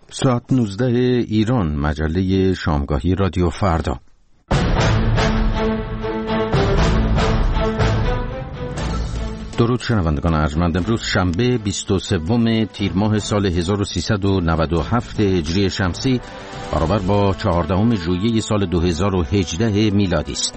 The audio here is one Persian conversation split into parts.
ساعت 19 ایران، مجله شامگاهی رادیو فردا. درود شنوندگان ارجمند. امروز شنبه 23 تیر ماه سال 1397 هجری شمسی برابر با 14 ژوئیه سال 2018 میلادی است.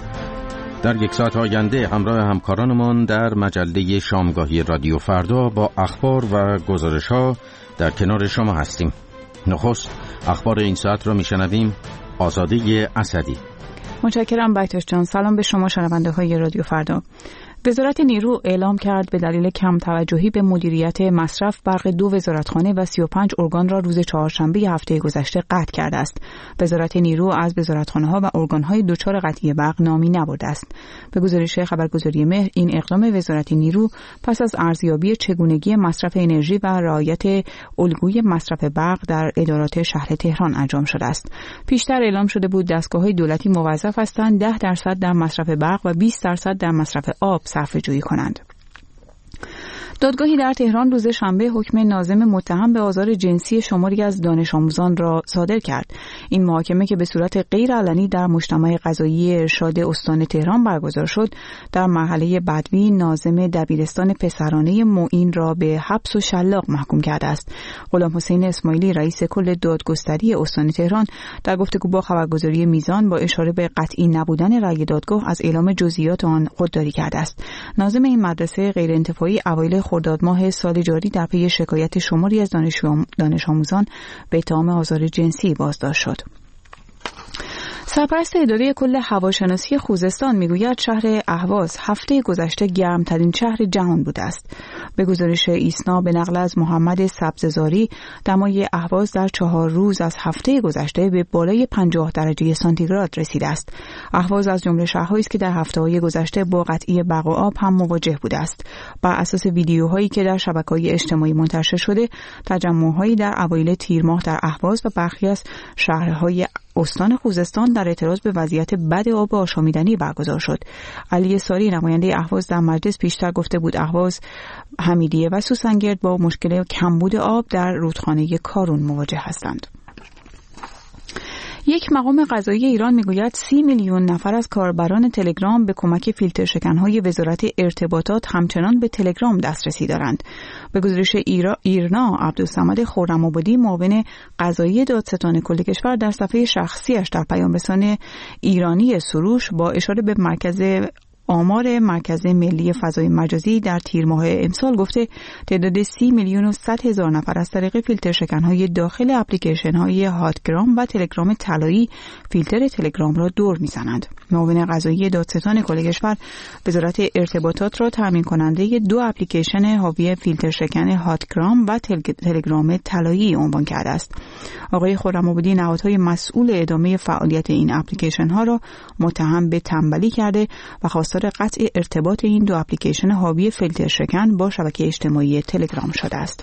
در یک ساعت آینده همراه همکارانمان در مجله شامگاهی رادیو فردا با اخبار و گزارش‌ها در کنار شما هستیم. نخست اخبار این ساعت را میشنویم. آزاده اسدی. متشکرم بایتش جان. سلام به شما شنونده های رادیو فردا. وزارت نیرو اعلام کرد به دلیل کم توجهی به مدیریت مصرف برق 2 وزارتخانه و 35 ارگان را روز چهارشنبه هفته گذشته قطع کرده است. وزارت نیرو از وزارتخانه‌ها و ارگان‌های دچار قطعی برق نامی نبرده است. به گزارش خبرگزاری مهر، این اقدام وزارت نیرو پس از ارزیابی چگونگی مصرف انرژی و رعایت الگوی مصرف برق در ادارات شهر تهران انجام شده است. پیشتر اعلام شده بود دستگاه‌های دولتی موظف هستند 10% در مصرف برق و 20% در مصرف آب صرفه‌جویی کنند. دادگاهی در تهران روز شنبه حکم ناظم متهم به آزار جنسی شماری از دانش آموزان را صادر کرد. این محاکمه که به صورت غیر علنی در مجتمع قضایی ارشاد استان تهران برگزار شد، در مرحله بدوی ناظم دبیرستان پسرانه معین را به حبس و شلاق محکوم کرده است. غلام حسین اسماعیلی رئیس کل دادگستری استان تهران در گفتگو با خبرگزاری میزان با اشاره به قطعی نبودن رأی دادگاه از اعلام جزئیات آن خودداری کرده است. ناظم این مدرسه غیرانتفاعی اوایل خرداد ماه سال جاری در پی شکایت شماری از دانش آموزان به اتهام آزار جنسی بازداشت شد. سرپرست اداره کل هواشناسی خوزستان میگوید شهر اهواز هفته گذشته گرمترین شهر جهان بوده است. به گزارش ایسنا به نقل از محمد سبززاری، دمای اهواز در 4 روز از هفته گذشته به بالای 50 درجه سانتیگراد رسیده است. اهواز از جمله شهرهایی است که در هفته‌های گذشته با قطعی برق و آب هم مواجه بوده است. بر اساس ویدیوهایی که در شبکه‌های اجتماعی منتشر شده، تجمع‌هایی در اوایل تیر ماه در اهواز و برخی از شهرهای استان خوزستان در اعتراض به وضعیت بد آب آشامیدنی برگزار شد. علی ساری، نماینده اهواز، در مجلس پیشتر گفته بود اهواز، حمیدیه و سوسنگرد با مشکل کمبود آب در رودخانه کارون مواجه هستند. یک مقام قضایی ایران میگوید 30 میلیون نفر از کاربران تلگرام به کمک فیلتر شکن‌های وزارت ارتباطات همچنان به تلگرام دسترسی دارند. به گزارش ایرنا، عبدالصمد خرم‌آبادی، معاون قضایی دادستان کل کشور، در صفحه شخصیش در پیام‌رسان ایرانی سروش با اشاره به آمار مرکز ملی فضای مجازی در تیر ماه امسال گفته تعداد 30 میلیون و 100 هزار نفر از طریق فیلتر شکن‌های داخل اپلیکیشن‌های هاتگرام و تلگرام طلایی فیلتر تلگرام را دور می‌زنند. معاون قضایی دادستان کل کشور وزارت ارتباطات را تامین کننده 2 اپلیکیشن حاوی فیلتر شکن هاتگرام و تلگرام طلایی عنوان کرده است. آقای خرم‌آبادی نهادهای مسئول ادامه فعالیت این اپلیکیشن‌ها را متهم به تنبلی کرده و خواستار قطع ارتباط این 2 اپلیکیشن حاوی فیلتر شکن با شبکه اجتماعی تلگرام شده است.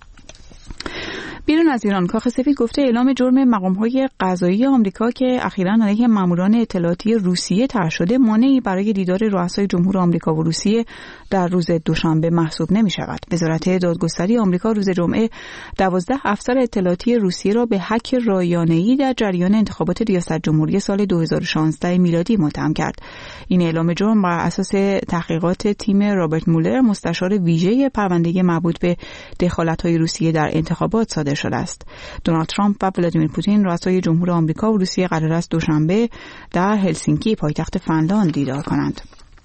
بیرون از ایران، کاخ سفید گفته اعلام جرم مقام‌های قضایی آمریکا که اخیراً علیه ماموران اطلاعاتی روسیه طرح شده مانعی برای دیدار رؤسای جمهور آمریکا و روسیه در روز دوشنبه محسوب نمی‌شود. وزارت دادگستری آمریکا روز جمعه 12 افسر اطلاعاتی روسیه را به هک رایانه‌ای در جریان انتخابات ریاست جمهوری سال 2016 میلادی متهم کرد. این اعلام جرم بر اساس تحقیقات تیم رابرت مولر، مستشار ویژه پرونده مربوط به دخالت‌های روسیه در انتخابات صادر شده است. دونالد ترامپ و ولادیمیر پوتین رؤسای جمهور آمریکا و روسیه قرار است دوشنبه در هلسینکی پایتخت فنلاند دیدار کنند.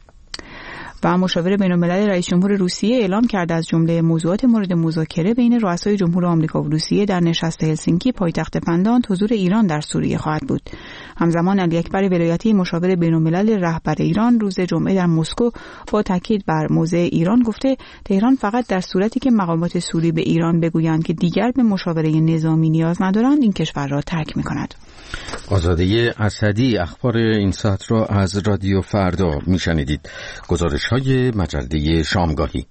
و مشاور بین‌الملل رئیس جمهور روسیه اعلام کرده از جمله موضوعات مورد مذاکره بین رؤسای جمهور آمریکا و روسیه در نشست هلسینکی پایتخت فنلاند حضور ایران در سوریه خواهد بود. همزمان علی اکبر ولایتی، مشاور بین‌الملل رهبر ایران، روز جمعه در مسکو با تاکید بر موضع ایران گفته تهران فقط در صورتی که مقامات سوری به ایران بگویند که دیگر به مشاوره نظامی نیاز ندارند این کشور را ترک می‌کند. آزاده اسدی اخبار این ساعت را از رادیو فردا میشنیدید. گزارش‌های مجله شامگاهی.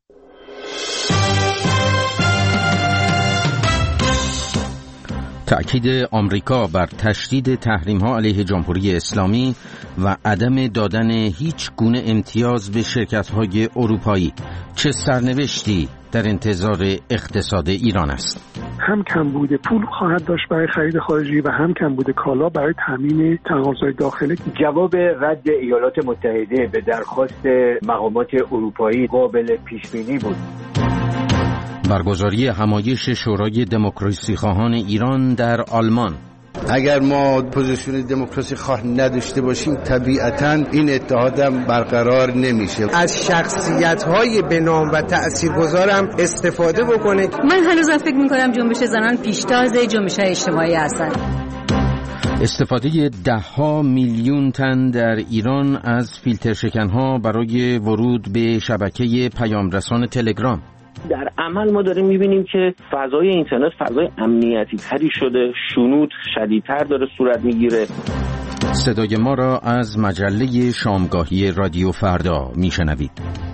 تأکید آمریکا بر تشدید تحریم‌ها علیه جمهوری اسلامی و عدم دادن هیچ گونه امتیاز به شرکت‌های اروپایی. چه سرنوشتی در انتظار اقتصاد ایران است؟ هم کمبود پول خواهد داشت برای خرید خارجی و هم کمبود کالا برای تامین تقاضای داخلی. جواب رد ایالات متحده به درخواست مقامات اروپایی قابل پیش بینی بود. برگزاری همایش شورای دموکراسی خواهان ایران در آلمان. اگر ما پوزیشن دموکراسی خواه نداشته باشیم طبیعتاً این اتحادم برقرار نمیشه. از شخصیت‌های به نام و تأثیرگذارم استفاده بکنه. من هنوزم فکر می‌کنم جنبش زنان پیشتاز جنبش‌های اجتماعی هستن. استفاده 10 میلیون تن در ایران از فیلتر شکن‌ها برای ورود به شبکه پیامرسان تلگرام. در عمل ما داریم میبینیم که فضای اینترنت فضای امنیتی تری شده، شنود شدیدتر داره صورت میگیره. صدای ما را از مجله شامگاهی رادیو فردا میشنوید.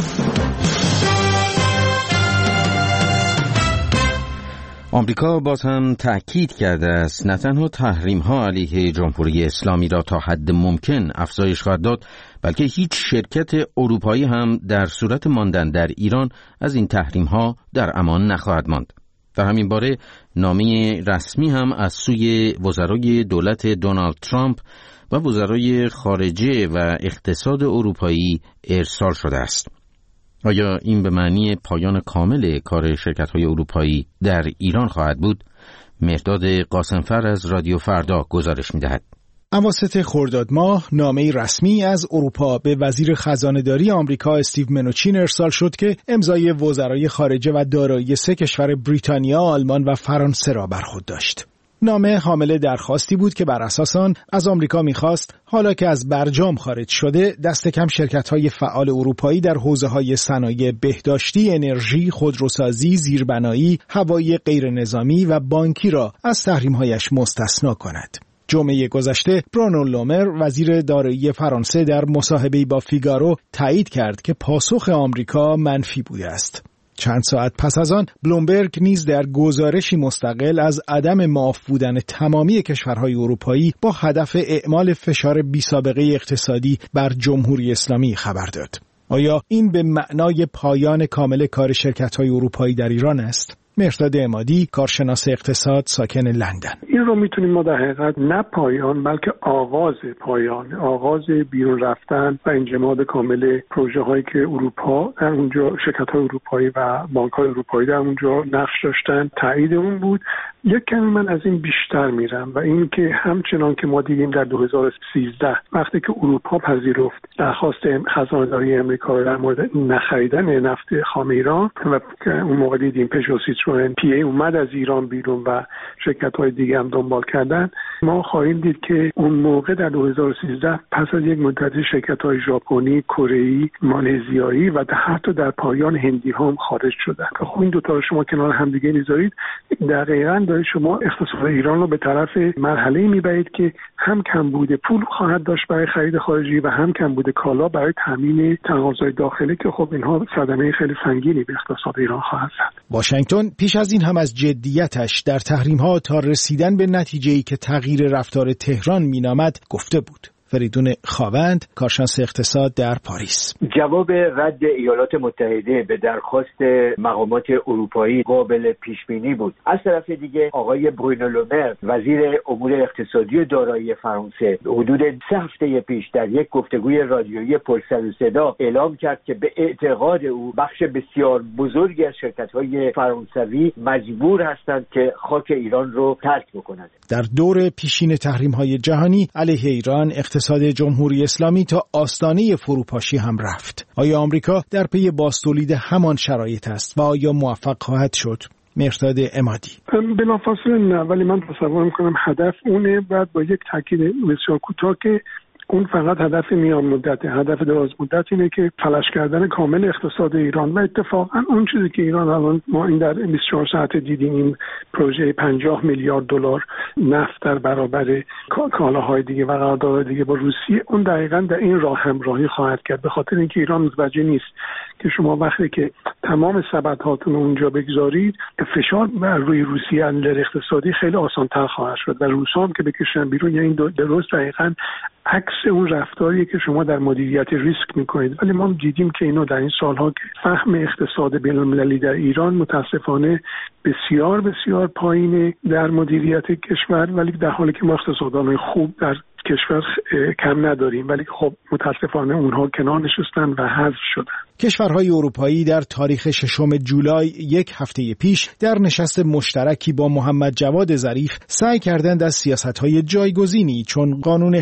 آمریکا باز هم تأکید کرده است نه تنها تحریم‌ها علیه جمهوری اسلامی را تا حد ممکن افزایش خواهد داد، بلکه هیچ شرکت اروپایی هم در صورت ماندن در ایران از این تحریم‌ها در امان نخواهد ماند. در همین باره نامه رسمی هم از سوی وزرای دولت دونالد ترامپ و وزرای خارجه و اقتصاد اروپایی ارسال شده است. آیا این به معنی پایان کامل کار شرکت‌های اروپایی در ایران خواهد بود؟ مهرداد قاسمفر از رادیو فردا گزارش می‌دهد. اواسط خرداد ماه نامه‌ای رسمی از اروپا به وزیر خزانه‌داری آمریکا استیو منوچین ارسال شد که امضای وزرای خارجه و دارایی 3 کشور بریتانیا، آلمان و فرانسه را بر خود داشت. نامه حامل درخواستی بود که بر اساس آن از آمریکا می‌خواست حالا که از برجام خارج شده دست کم شرکت‌های فعال اروپایی در حوزه‌های صنایع بهداشتی، انرژی، خودروسازی، زیربنایی، هوایی غیرنظامی و بانکی را از تحریم‌هایش مستثنا کند. جمعه گذشته برونو لومر وزیر دارایی فرانسه در مصاحبه‌ای با فیگارو تایید کرد که پاسخ آمریکا منفی بوده است. چند ساعت پس از آن بلومبرگ نیز در گزارشی مستقل از عدم معاف بودن تمامی کشورهای اروپایی با هدف اعمال فشار بی‌سابقه اقتصادی بر جمهوری اسلامی خبر داد. آیا این به معنای پایان کامل کار شرکت‌های اروپایی در ایران است؟ مهرداد عمادی، کارشناس اقتصاد ساکن لندن. این رو میتونیم ما در حقیقت نه پایان بلکه آغاز بیرون رفتن و انجماد کامل پروژه هایی که اروپا در اونجا، شرکت های اروپایی و بانک های اروپایی در اونجا نقش داشتن، تایید اون بود. یک کمی من از این بیشتر میرم و این که همچنان که ما دیدیم در 2013 وقتی که اروپا پذیرفت درخواست خزانه‌داری آمریکا در مورد نخریدن نفت خام ایران و اون موقع دیدیم پژو، سیتروئن، پی ای اومد از ایران بیرون و شرکت‌های دیگه هم دنبال کردن، ما خواهیم دید که اون موقع در 2013 پس از یک مدت شرکت‌های ژاپنی، کره‌ای، مالزیایی و حتی در پایان هندی هم خارج شدن. خب این دو تا رو شما کنار هم دیگه می‌ذارید، دقیقاً دارید شما اقتصاد ایران رو به طرف مرحله‌ای می‌برید که هم کمبود پول خواهد داشت برای خرید خارجی و هم کمبود کالا برای تامین تقاضای داخلی که خب اینها صدمه خیلی سنگینی به اقتصاد ایران خواهد زد. واشنگتن پیش از این هم از جدیتش در تحریم‌ها تا رسیدن به نتیجه‌ای که تغییر رفتار تهران مینامد گفته بود. فریدون خاوند، کارشناس اقتصاد در پاریس. جواب رد ایالات متحده به درخواست مقامات اروپایی قابل پیش بینی بود. از طرف دیگه آقای برونو لومر وزیر امور اقتصادی و دارایی فرانسه حدود 3 هفته پیش در یک گفتگوی رادیویی پر سر و صدا اعلام کرد که به اعتقاد او بخش بسیار بزرگی از شرکت‌های فرانسوی مجبور هستند که خاک ایران رو ترک بکنند. در دور پیشین تحریم‌های جهانی علیه ایران اقتصاد جمهوری اسلامی تا آستانه فروپاشی هم رفت. آیا آمریکا در پی بازتولید همان شرایط است و آیا موفق خواهد شد؟ مهرداد عمادی. بلافاصله نه، ولی من تصور می‌کنم هدف اونه. بعد با یک تاکید بسیار کوتاه که اون فقط هدف میان مدته، هدف دراز مدت اینه که فلج کردن کامل اقتصاد ایران و اتفاقا اون چیزی که ایران الان ما این در 24 ساعت دیدیم، این پروژه 50 میلیارد دلار نفت در برابر کالاهای دیگه و قراردادهای دیگه با روسیه، اون دقیقاً در این راه همراهی خواهد کرد، به خاطر اینکه ایران متوجه نیست که شما وقتی که تمام سبدهاتون اونجا بگذارید فشار بر روی روسیه از نظر اقتصادی خیلی آسان‌تر خواهد شد و روس‌ها هم که بکشن بیرون، یعنی درست دقیقاً عکس عکس اون رفتاریه که شما در مدیریت ریسک میکنید. ولی ما دیدیم که اینو در این سالها که فهم اقتصاد بین‌المللی در ایران متاسفانه بسیار بسیار پایینه در مدیریت کشور، ولی در حالی که ما اقتصاددانای خوب در کشور کم نداریم، ولی خب متاسفانه اونها کنار نشستن و حذف شدن. کشورهای اروپایی در تاریخ 6 جولای یک هفته پیش در نشست مشترکی با محمد جواد ظریف سعی کردند از سیاست‌های جایگزینی چون قانون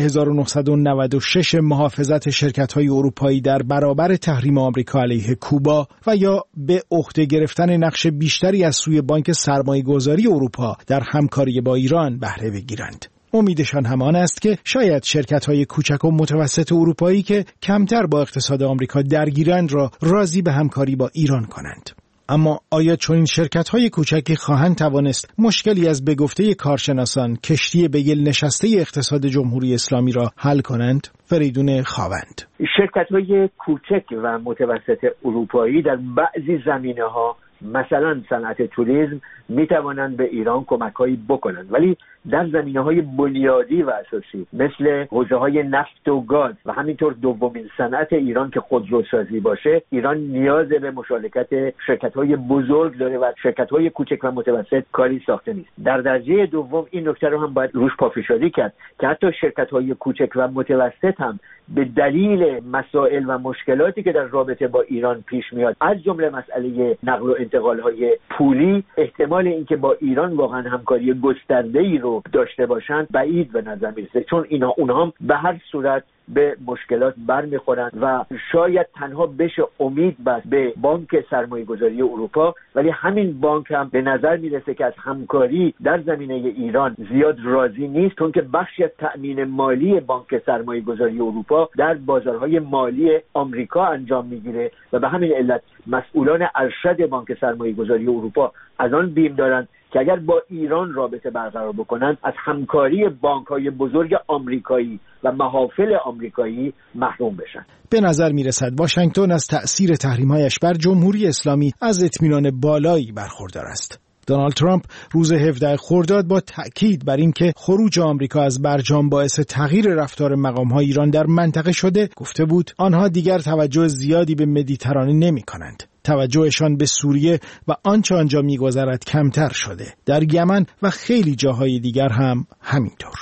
1996 محافظت شرکت‌های اروپایی در برابر تحریم آمریکا علیه کوبا و یا به عهده گرفتن نقش بیشتری از سوی بانک سرمایه‌گذاری اروپا در همکاری با ایران بهره بگیرند. امیدشان همان است که شاید شرکت‌های کوچک و متوسط اروپایی که کمتر با اقتصاد آمریکا درگیرند را راضی به همکاری با ایران کنند. اما آیا چون این شرکت‌های کوچکی خواهند توانست مشکلی از به گفته کارشناسان کشتی به گل نشسته اقتصاد جمهوری اسلامی را حل کنند؟ فریدون خاوند: شرکت‌های کوچک و متوسط اروپایی در بعضی زمینه‌ها مثلا صنعت توریسم میتوانند به ایران کمک‌هایی بکنند، ولی در زمینه‌های بنیادی و اساسی مثل حوزه‌های نفت و گاز و همینطور دومین صنعت ایران که خودروسازی باشه، ایران نیاز به مشارکت شرکت‌های بزرگ داره و شرکت‌های کوچک و متوسط کاری ساخته نیست. در درجه دوم این نکته رو هم باید روش پافشاری کرد که حتی شرکت‌های کوچک و متوسط هم به دلیل مسائل و مشکلاتی که در رابطه با ایران پیش میاد، از جمله مسئله نقل و انتقال‌های پولی، احتمال اینکه با ایران واقعا همکاری گسترده‌ای رو داشته باشند بعید به نظر میرسه، چون اونها هم به هر صورت به مشکلات برمیخورند و شاید تنها بشه امید بست به بانک سرمایه‌گذاری اروپا، ولی همین بانک هم به نظر میرسه که از همکاری در زمینه ایران زیاد راضی نیست، چون که بخشی از تأمین مالی بانک سرمایه‌گذاری اروپا در بازارهای مالی آمریکا انجام میگیره و به همین علت مسئولان ارشد بانک سرمایه‌گذاری اروپا از آن بیم دارند که اگر با ایران رابطه برقرار بکنند از همکاری بانک‌های بزرگ آمریکایی و محافل آمریکایی محروم بشن. به نظر میرسد واشنگتن از تأثیر تحریم‌هایش بر جمهوری اسلامی از اطمینان بالایی برخوردار است. دونالد ترامپ روز 17 خرداد با تأکید بر اینکه خروج آمریکا از برجام باعث تغییر رفتار مقام‌های ایران در منطقه شده، گفته بود آنها دیگر توجه زیادی به مدیترانه نمی‌کنند. توجهشان به سوریه و آنچه آنجا می‌گذرد کمتر شده. در یمن و خیلی جاهای دیگر هم همینطور.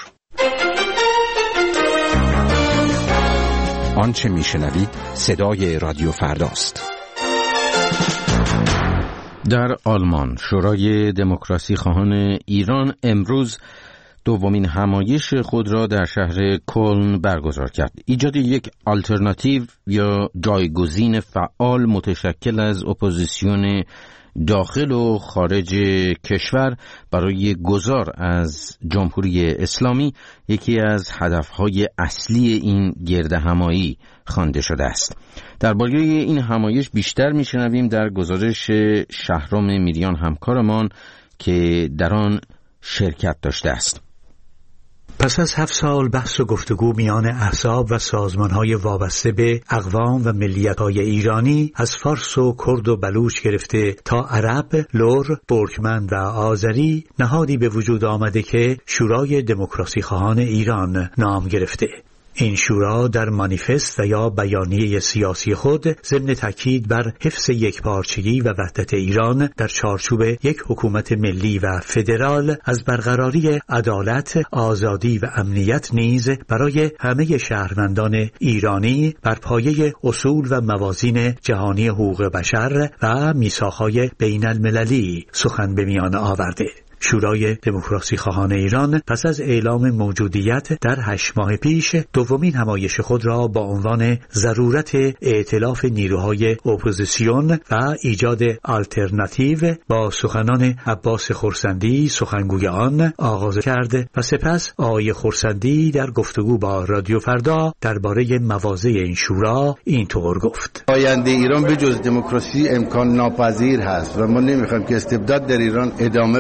آنچه میشنوید صدای رادیو فرداست. در آلمان شورای دموکراسی خواهان ایران امروز دومین همایش خود را در شهر کلن برگزار کرد. ایجاد یک آلترناتیو یا جایگزین فعال متشکل از اپوزیسیون داخل و خارج کشور برای گذار از جمهوری اسلامی یکی از هدفهای اصلی این گردهمایی خوانده شده است. درباره این همایش بیشتر میشنویم در گزارش شهرام میریان همکارمان که در آن شرکت داشته است. پس از 7 سال بحث و گفتگو میان احزاب و سازمان‌های وابسته به اقوام و ملیت‌های ایرانی از فارس و کرد و بلوچ گرفته تا عرب، لر، ترکمن و آذری، نهادی به وجود آمده که شورای دموکراسی خواهان ایران نام گرفته. این شورا در مانیفست و یا بیانیه سیاسی خود ضمن تاکید بر حفظ یکپارچگی و وحدت ایران در چارچوب یک حکومت ملی و فدرال از برقراری عدالت، آزادی و امنیت نیز برای همه شهروندان ایرانی بر پایه اصول و موازین جهانی حقوق بشر و میثاق‌های بین المللی سخن به میان آورده. شورای دموکراسی خواهان ایران پس از اعلام موجودیت در 8 ماه پیش دومین همایش خود را با عنوان ضرورت ائتلاف نیروهای اپوزیسیون و ایجاد آلترناتیو با سخنان عباس خرسندی سخنگوی آن آغاز کرد و سپس آقای خرسندی در گفتگو با رادیو فردا درباره مواضع این شورا اینطور گفت: آینده ایران به جز دموکراسی امکان ناپذیر هست و ما نمیخوایم که استبداد در ایران ادامه پیدا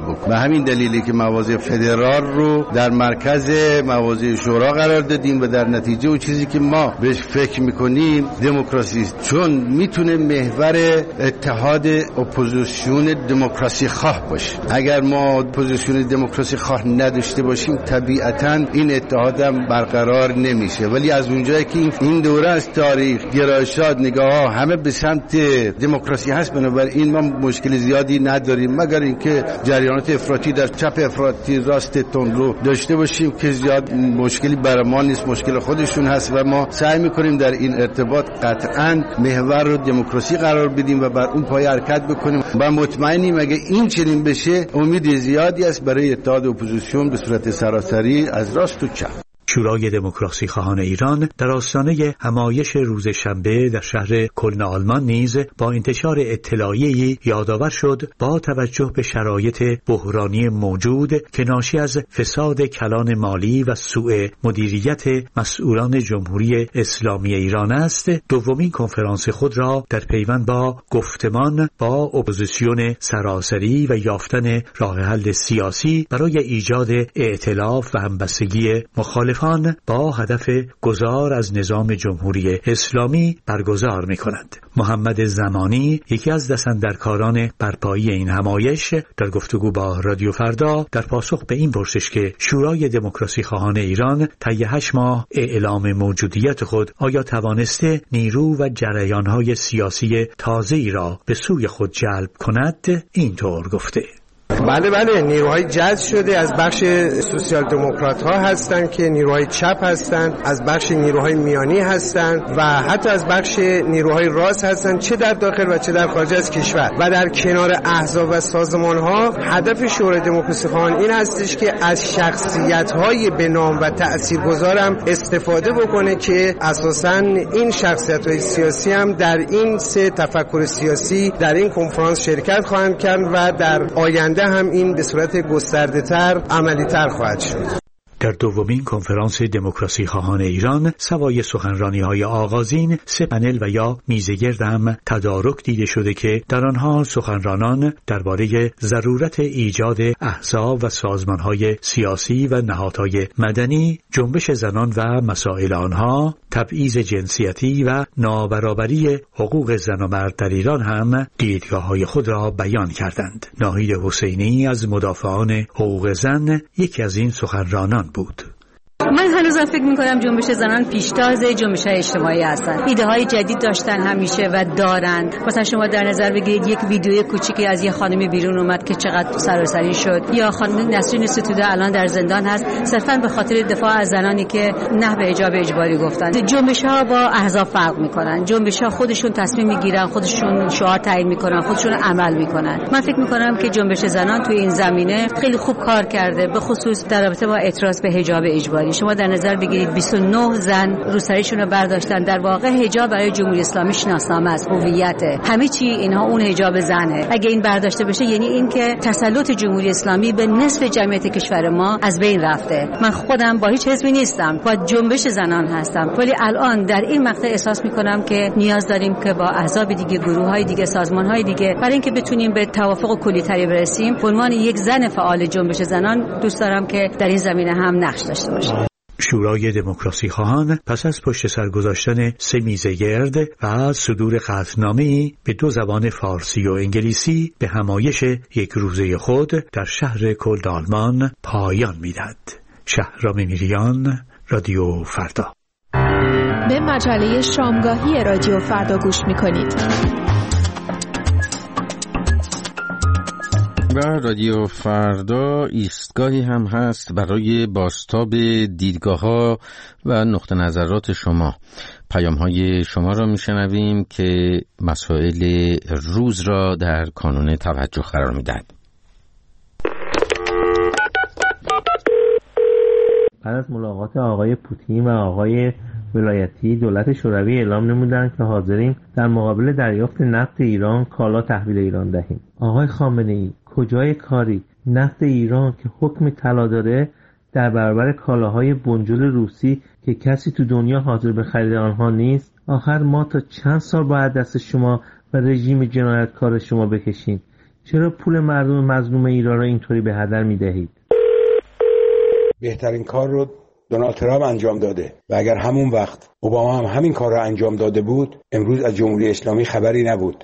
بکنیم. و همین دلیلی که مواضع فدرال رو در مرکز مواضع شورا قرار دادیم و در نتیجه اون چیزی که ما بهش فکر میکنیم دموکراسی است، چون میتونه محور اتحاد اپوزیسیون دموکراسی خواه باشه. اگر ما اپوزیسیون دموکراسی خواه نداشته باشیم طبیعتاً این اتحاد هم برقرار نمیشه. ولی از اونجایی که این دوره از تاریخ گرایشات نگاه‌ها همه به سمت دموکراسی هست، بنابراین ما مشکل زیادی نداریم مگر اینکه جریانات افراطی در چپ افراطی راست تندرو داشته باشیم که زیاد مشکلی برای ما نیست، مشکل خودشون هست و ما سعی میکنیم در این ارتباط قطعاً محور رو دموکراسی قرار بدیم و بر اون پایه حرکت بکنیم و مطمئنیم اگه این چنین بشه امید زیادی است برای اتحاد اپوزیسیون به صورت سراسری از راست و چپ. شورای دموکراسی خواهان ایران در آستانه همایش روز شنبه در شهر کلن آلمان نیز با انتشار اطلاعیه‌ای یادآور شد با توجه به شرایط بحرانی موجود که ناشی از فساد کلان مالی و سوء مدیریت مسئولان جمهوری اسلامی ایران است، دومین کنفرانس خود را در پیوند با گفتمان با اپوزیسیون سراسری و یافتن راه حل سیاسی برای ایجاد ائتلاف و همبستگی مخالفان با هدف گذار از نظام جمهوری اسلامی برگزار می‌کنند. محمد زمانی یکی از دستاندرکاران برپایی این همایش در گفتگو با رادیو فردا در پاسخ به این پرسش که شورای دموکراسی خواهان ایران طی 8 ماه اعلام موجودیت خود آیا توانسته نیرو و جریان‌های سیاسی تازه‌ای را به سوی خود جلب کند اینطور گفته: بله نیروهای جذب شده از بخش سوسیال دموکرات ها هستند که نیروهای چپ هستند، از بخش نیروهای میانی هستند و حتی از بخش نیروهای راست هستند، چه در داخل و چه در خارج از کشور. و در کنار احزاب و سازمان ها هدف شورای دموکراسی خواهان این هستش که از شخصیت های به نام و تاثیرگذار هم استفاده بکنه که اساساً این شخصیت های سیاسی هم در این سه تفکر سیاسی در این کنفرانس شرکت خواهند کرد و در آینده هم این به صورت گسترده‌تر عملی‌تر خواهد شد. در دومین کنفرانس دموکراسی خواهان ایران سوای سخنرانی‌های آغازین 3 پنل و یا میزگرد هم تدارک دیده شده که در آنها سخنرانان درباره ضرورت ایجاد احزاب و سازمان‌های سیاسی و نهادهای مدنی، جنبش زنان و مسائل آنها، تبعیض جنسیتی و نابرابری حقوق زن و مرد در ایران هم دیدگاه‌های خود را بیان کردند. ناهید حسینی از مدافعان حقوق زن یکی از این سخنرانان بود. من هنوزم فکر میکنم جنبش زنان پیشتاز جنبش‌های اجتماعی هستن. ایده‌های جدید داشتن همیشه و دارند. مثلا شما در نظر بگیرید یک ویدیوی کوچیکی از یه خانمی بیرون اومد که چقدر سراسری شد، یا خانم نسرین ستوده الان در زندان هست صرفاً به خاطر دفاع از زنانی که نه به حجاب اجباری گفتن. جنبش‌ها با احزاب فرق میکنن. جنبش‌ها خودشون تصمیم میگیرن، خودشون شعار تعیین میکنن، خودشون عمل میکنن. من فکر میکنم که جنبش زنان توی این زمینه خیلی خوب کار کرده، به خصوص در رابطه با اعتراض به حجاب اجباری. شما در نظر بگیرید 29 زن روسریشون رو برداشتن. در واقع حجاب برای جمهوری اسلامی شناسنامه است، هویته، همه چی اینها اون حجاب زنه. اگه این برداشته بشه یعنی این که تسلط جمهوری اسلامی به نصف جمعیت کشور ما از بین رفته. من خودم با هیچ حزبی نیستم، با جنبش زنان هستم، ولی الان در این مقطع احساس میکنم که نیاز داریم که با احزاب دیگه، گروه‌های دیگه، سازمان‌های دیگه برای اینکه بتونیم به توافق کلی‌تری برسیم. به عنوان یک زن فعال جنبش زنان دوست دارم که در این زمینه هم نقش داشته باشم. شورای دموکراسی خواهان پس از پشت سر گذاشتن 3 میزگرد و صدور قطعنامه‌ای به 2 زبان فارسی و انگلیسی به همایش یک روزه خود در شهر کلن آلمان پایان می‌دهد. شهرام میریان، رادیو فردا. به مجله شامگاهی رادیو فردا گوش می‌کنید. و رادیو فردا ایستگاهی هم هست برای بازتاب دیدگاه‌ها و نقطه نظرات شما. پیام‌های شما را میشنویم که مسائل روز را در کانون توجه قرار میدهد. بعد از ملاقات آقای پوتین و آقای ولایتی، دولت شوروی اعلام نمودند که حاضریم در مقابل دریافت نفت ایران کالا تحویل ایران دهیم. آقای خامنه‌ای، کجای کاری؟ نفت ایران که حکم طلا داره در برابر کالاهای بنجل روسی که کسی تو دنیا حاضر به خرید آنها نیست. آخر ما تا چند سال باید دست شما و رژیم جنایتکار شما بکشیم؟ چرا پول مردم مظلوم ایران را اینطوری به هدر می‌دهید؟ بهترین کار رو دونالد ترامپ انجام داده و اگر همون وقت اوباما هم همین کار رو انجام داده بود، امروز از جمهوری اسلامی خبری نبود.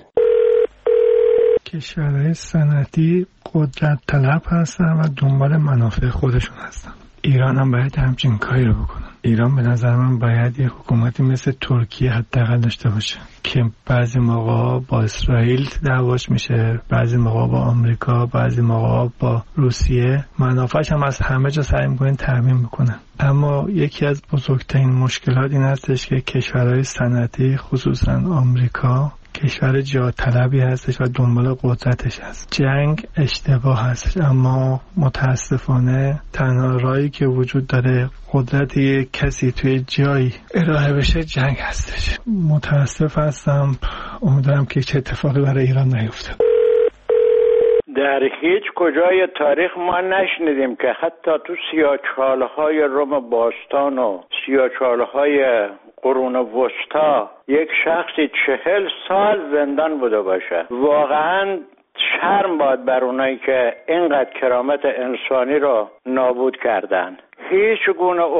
کشورهای صنعتی قدرت طلب هستن و دنبال منافع خودشون هستن. ایران هم باید همچین کاری رو بکنن. ایران به نظر من باید یه حکومتی مثل ترکیه حداقل داشته باشه که بعضی موقع با اسرائیل دعواش میشه، بعضی موقع با آمریکا، بعضی موقع با روسیه. منافعش هم از همه جا سعی میکنن تامین میکنن. اما یکی از بزرگترین مشکلات این هستش که کشورهای صنعتی خصوصا آمریکا کشور جا طلبی هستش و دنبال قدرتش هست. جنگ اشتباه هستش، اما متاسفانه تنها راهی که وجود داره قدرت یک کسی توی جایی ارائه بشه جنگ هستش. متاسف هستم، امیدوارم که چه اتفاقی برای ایران نیفته. در هیچ کجای تاریخ ما نشنیدیم که حتی تو سیاه‌چاله‌های روم باستان و سیاه‌چاله‌های قرون وسطا یک شخصی 40 سال زندان بوده باشه. واقعا شرم باد بر اونایی که اینقدر کرامت انسانی رو نابود کردن. هیچ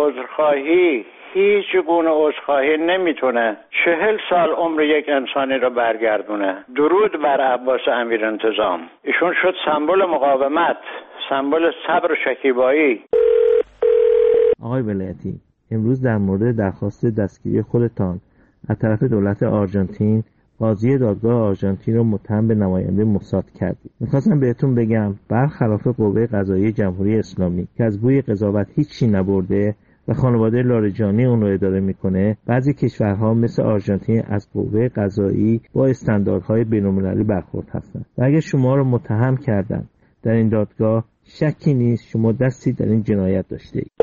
گونه عذرخواهی نمیتونه 40 سال عمر یک انسانی رو برگردونه. درود بر عباس امیرانتظام. ایشون شد سمبل مقاومت، سمبل صبر و شکیبایی. آقای ولایتی، امروز در مورد درخواست دستگیری خودتان از طرف دولت آرژانتین قاضی دادگاه آرژانتین رو متهم به نماینده موساد کردید. میخواستم بهتون بگم برخلاف قوه قضاییه جمهوری اسلامی که از بوی قضاوت هیچی نبرده و خانواده لاریجانی اون رو اداره میکنه، بعضی کشورها مثل آرژانتین از قوه قضایی با استانداردهای بین‌المللی برخورد هستند و اگر شما رو متهم کردن در این دادگاه، شکی نیست شما دستی در این جنایت داشته اید.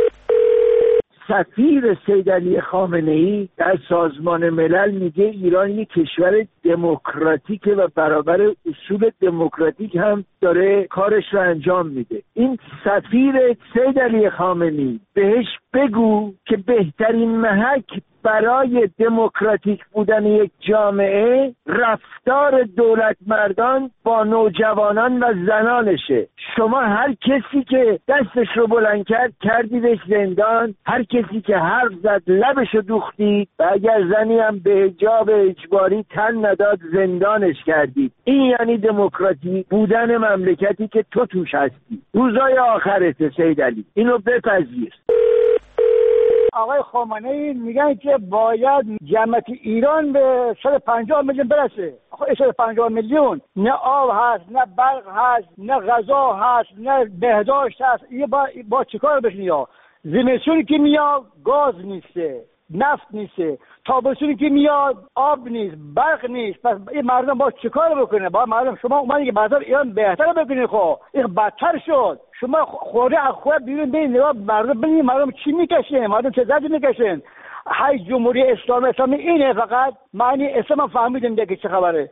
سفیر سید علی خامنه‌ای در سازمان ملل میگه ایران یک کشور دموکراتیکه و برابر اصول دموکراتیک هم داره کارش رو انجام میده. این سفیر سید علی خامنه‌ای بهش بگو که بهترین محک برای دموکراتیک بودن یک جامعه رفتار دولت مردان با نوجوانان و زنانشه. شما هر کسی که دستش رو بلند کرد کردیدش زندان، هر کسی که حرف زد لبش رو دوختید و اگر زنی هم به حجاب اجباری تن نداد زندانش کردید. این یعنی دموکراتی بودن مملکتی که تو توش هستی. روزای آخرته سید علی، اینو بپذیر. آقای خامنه‌ای میگن که باید جمعیت ایران به 150 میلیون برسه. آخه 150 میلیون نه آب هست، نه برق هست، نه غذا هست، نه بهداشت هست. این با چیکار بشین؟ یا زمستونی که میاد گاز نیسته، نفت نیسته، تابستونی که میاد آب نیست، برق نیست. پس این مردم با چیکار بکنه؟ با مردم شما اومدین که بعدا ایران بهتر بکنید. خب این بدتر شد. شما خوره از خوره بیرون بین نگاه مردم ببینید مردم چی میکشن، مردم چه دردی میکشن. های جمهوری اسلامی اینه، فقط معنی اسلام فهمیدیم دیگه چه خبره.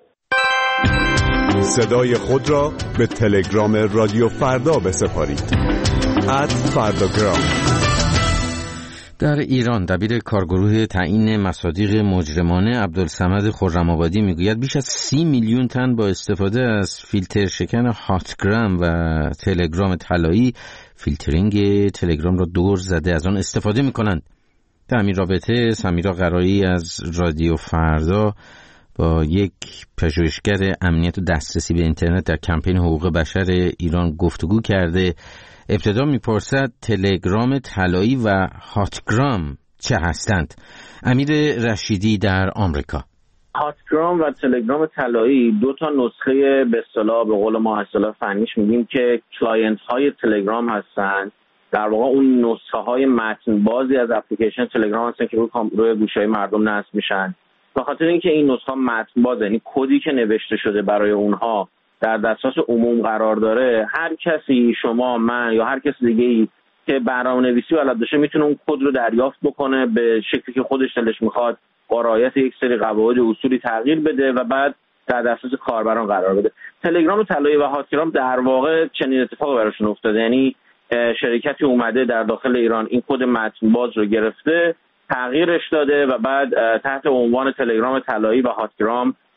صدای خود را به تلگرام رادیو فردا بسپارید. @فرdagram. در ایران دبیر کارگروه تعیین مصادیق مجرمانه عبدالصمد خرم‌آبادی میگوید بیش از 30 میلیون تن با استفاده از فیلتر شکن هاتگرام و تلگرام طلایی فیلترینگ تلگرام را دور زده از آن استفاده میکنند. در همین رابطه سمیرا قرایی از رادیو فردا با یک پژوهشگر امنیت و دسترسی به اینترنت در کمپین حقوق بشر ایران گفتگو کرده. ابتدا میپرسد تلگرام طلایی و هاتگرام چه هستند؟ امیر رشیدی در آمریکا. هاتگرام و تلگرام طلایی دو تا نسخه به اصطلاح به قول ما اصطلاح فنیش میگیم که کلاینت های تلگرام هستند. در واقع اون نسخه های متن بازی از اپلیکیشن تلگرام هستن که روی گوشهای مردم نصب میشن. به خاطر اینکه این نسخه متن باز، یعنی کدی که نوشته شده برای اونها در دسترس عموم قرار داره، هر کسی، شما، من یا هر کسی دیگه‌ای که برنامه‌نویسی بلد باشه میتونه اون کد رو دریافت بکنه، به شکلی که خودش دلش میخواد با رعایت یک سری قواعد و اصولی تغییر بده و بعد در دسترس کاربران قرار بده. تلگرام طلایی و هاتگرام در واقع چنین اتفاقی براشون افتاده، یعنی شرکتی اومده در داخل ایران این کد متن باز رو گرفته، تغییرش داده و بعد تحت عنوان تلگرام طلایی و هاتگرام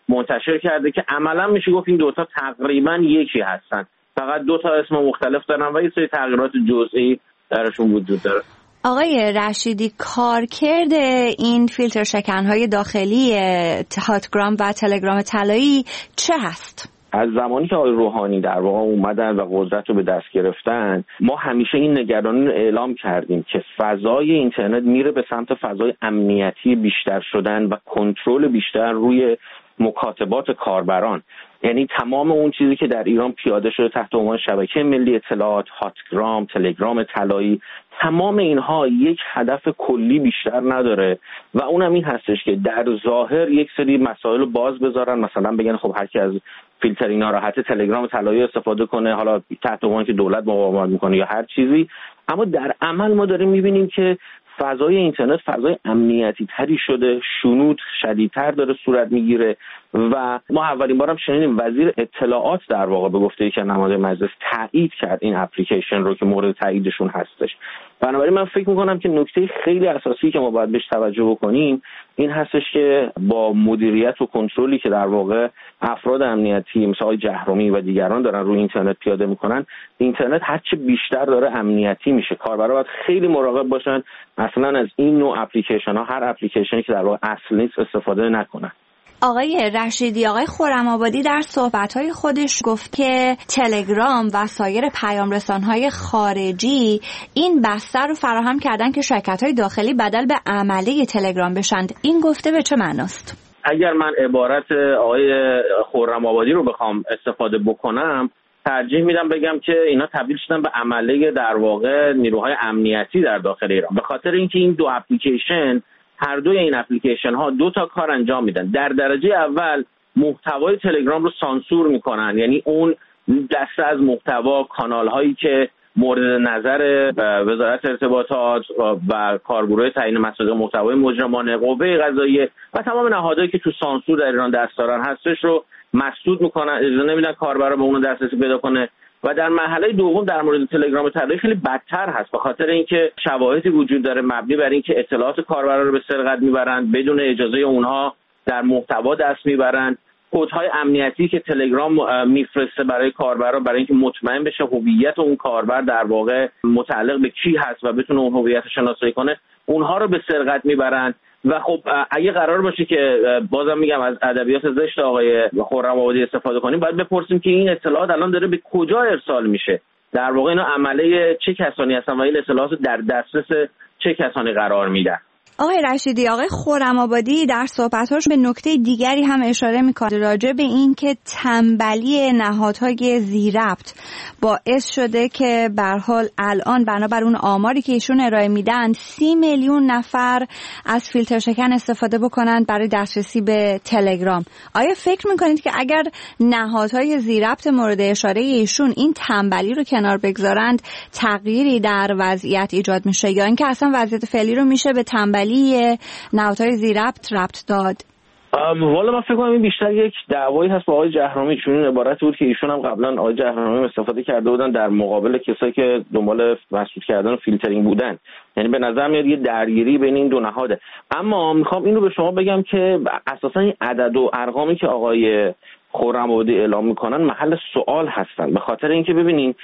منتشر کرده که عملا میشه گفت این دوتا تقریبا یکی هستن، فقط دوتا اسم مختلف دارن و یه سری تغییرات جزئی درشون وجود داره. آقای رشیدی، کارکرد این فیلتر شکن‌های داخلی هاتگرام و تلگرام طلایی چه هست؟ از زمانی که آقای روحانی در واقع اومدن و قدرت رو به دست گرفتن، ما همیشه این نگرانی رو اعلام کردیم که فضای اینترنت میره به سمت فضای امنیتی بیشتر شدن و کنترل بیشتر روی مکاتبات کاربران. یعنی تمام اون چیزی که در ایران پیاده شده تحت عنوان شبکه ملی اطلاعات، هاتگرام، تلگرام طلایی، تمام اینها یک هدف کلی بیشتر نداره و اونم این هستش که در ظاهر یک سری مسائل رو باز بذارن، مثلا بگن خب هر کی از فیلترینگ ناراحت تلگرام طلایی استفاده کنه، حالا تحت عنوان که دولت مقاومت میکنه یا هر چیزی، اما در عمل ما داریم میبینیم که فضای اینترنت فضای امنیتی تری شده، شنود شدیدتر داره صورت میگیره و ما اولین بارم شنیدیم وزیر اطلاعات در واقع به گفته که نماینده مجلس تایید کرد این اپلیکیشن رو که مورد تاییدشون هستش. بنابراین من فکر میکنم که نکته خیلی اساسی که ما باید بهش توجه بکنیم این هستش که با مدیریت و کنترلی که در واقع افراد امنیتی مثل آقای جهرومی و دیگران دارن روی اینترنت پیاده میکنن، اینترنت هرچه بیشتر داره امنیتی میشه. کاربرا باید خیلی مراقب باشن اصلا از این نوع اپلیکیشن ها، هر اپلیکیشنی که در واقع اصل نیست استفاده نکنن. آقای رشیدی، آقای خرم‌آبادی در صحبت‌های خودش گفت که تلگرام و سایر پیام‌رسان‌های خارجی این بستر رو فراهم کردن که شرکت‌های داخلی بدل به عمله تلگرام بشند. این گفته به چه معناست؟ اگر من عبارت آقای خرم‌آبادی رو بخوام استفاده بکنم، ترجیح میدم بگم که اینا تبدیل شدن به عمله در واقع نیروهای امنیتی در داخل ایران، به خاطر اینکه این دو اپلیکیشن، هر دوی این اپلیکیشن ها دو تا کار انجام میدن. در درجه اول محتوای تلگرام رو سانسور میکنن، یعنی اون دسته از محتوا، کانال هایی که مورد نظر وزارت ارتباطات و کارگروه تعیین مصادیق محتوای مجرمانه، قوه قضاییه و تمام نهادهایی که تو سانسور در ایران دست دارن هستش رو مسدود میکنن، اجازه نمیدن کاربر به اون دسترسی پیدا کنه. و در مرحله دوم در مورد تلگرام طلایی خیلی بدتر هست، به خاطر اینکه شواهدی وجود داره مبنی بر اینکه اطلاعات کاربرا رو به سرقت میبرن، بدون اجازه اونها در محتوا دست میبرن. کدهای امنیتی که تلگرام میفرسته برای کاربرا برای اینکه مطمئن بشه هویت اون کاربر در واقع متعلق به کی هست و بتونه اون هویت شناسایی کنه، اونها رو به سرقت میبرن. و خب اگه قرار باشه که بازم میگم از ادبیات زشت آقای خرم‌آبادی استفاده کنیم، باید بپرسیم که این اطلاعات الان داره به کجا ارسال میشه، در واقع اینا عمله چه کسانی هستن و این اطلاعات در دسترس چه کسانی قرار میدن. آقای رشیدی، آقای خرم‌آبادی در صحبت‌هاش به نکته دیگری هم اشاره می‌کنه راجع به این که تنبلی نهادهای ذی‌ربط باعث شده که به هر حال الان بنابر اون آماری که ایشون ارائه میدن 30 میلیون نفر از فیلتر شکن استفاده بکنن برای دسترسی به تلگرام. آیا فکر می‌کنید که اگر نهادهای ذی‌ربط مورد اشاره ایشون این تنبلی رو کنار بگذارند تغییری در وضعیت ایجاد میشه، یا اینکه اصلا وضعیت فعلی رو میشه به تنبلی نهادهای ذی‌ربط ربط داد؟ والا من فکر کنم این بیشتر یک دعوایی هست با آقای جهرومی، چون این عبارت بود که ایشون هم قبلا آقای جهرومی استفاده کرده بودن در مقابل کسایی که دنبال مسدود کردن و فیلترینگ بودن. یعنی به نظر میاد یه درگیری بین این دو نهاده. اما میخوام این رو به شما بگم که اساسا این عدد و ارقامی که آقای خرم‌آبادی اعلام میکنن محل سوال هستن، به خاطر اینکه ببینین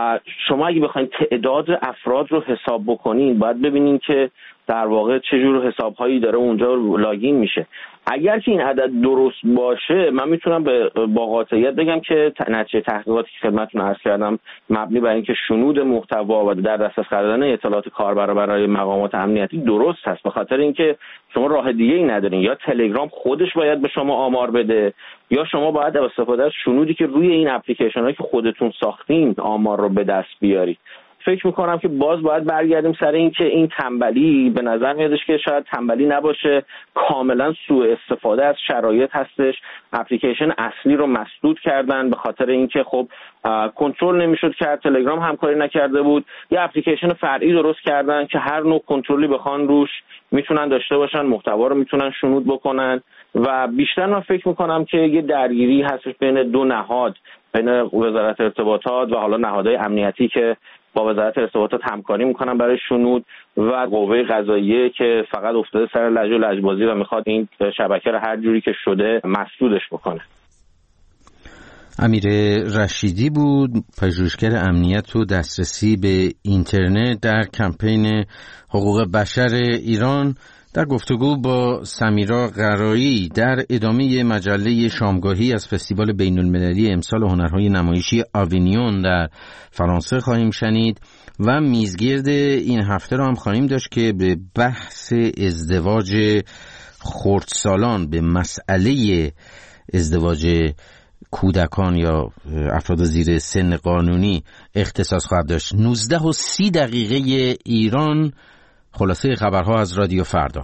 شما اگه بخواید تعداد افراد رو حساب بکنین باید ببینین که در واقع چه جور حساب‌هایی داره اونجا لاگین میشه. اگر که این عدد درست باشه من میتونم با قاطعیت بگم که نتیجه تحقیقاتی که خدمتتون عرض کردم مبنی بر اینکه شنود محتوا و در دسترس قرار دادن اطلاعات کاربر برای مقامات امنیتی درست هست، به خاطر اینکه شما راه دیگه‌ای ندارین، یا تلگرام خودش باید به شما آمار بده یا شما باید با استفاده از شنودی که روی این اپلیکیشن‌هایی که خودتون ساختین آمار رو به دست بیارید. فکر میکنم که باز باید برگردیم سر این که این تنبلی به نظر میادش که شاید تنبلی نباشه، کاملا سوء استفاده از شرایط هستش. اپلیکیشن اصلی رو مسدود کردن به خاطر اینکه خب کنترل نمیشد کرد، تلگرام همکاری نکرده بود. یه اپلیکیشن فرعی درست کردن که هر نوع کنترلی بخوان روش میتونن داشته باشن، محتوا رو میتونن شنود بکنن و بیشتر من فکر میکنم که یه درگیری هستش بین دو نهاد، بین وزارت ارتباطات و حالا نهادهای امنیتی که با وزارت ارتباطات همکاری میکنن برای شنود و قوه قضاییه که فقط افتاده سر لج و لجبازی و میخواد این شبکه رو هر جوری که شده مسدودش بکنه. امیر رشیدی بود، پژوهشگر امنیت و دسترسی به اینترنت در کمپین حقوق بشر ایران، در گفتگو با سمیرا قرایی در ادامه مجله شامگاهی از فستیوال بین المللی امسال هنرهای نمایشی آوینیون در فرانسه خواهیم شنید و میزگرد این هفته را هم خواهیم داشت که به بحث ازدواج خردسالان، به مسئله ازدواج کودکان یا افراد زیر سن قانونی اختصاص خواهد داشت. 19:30 ایران. خلاصه خبرها از رادیو فردا.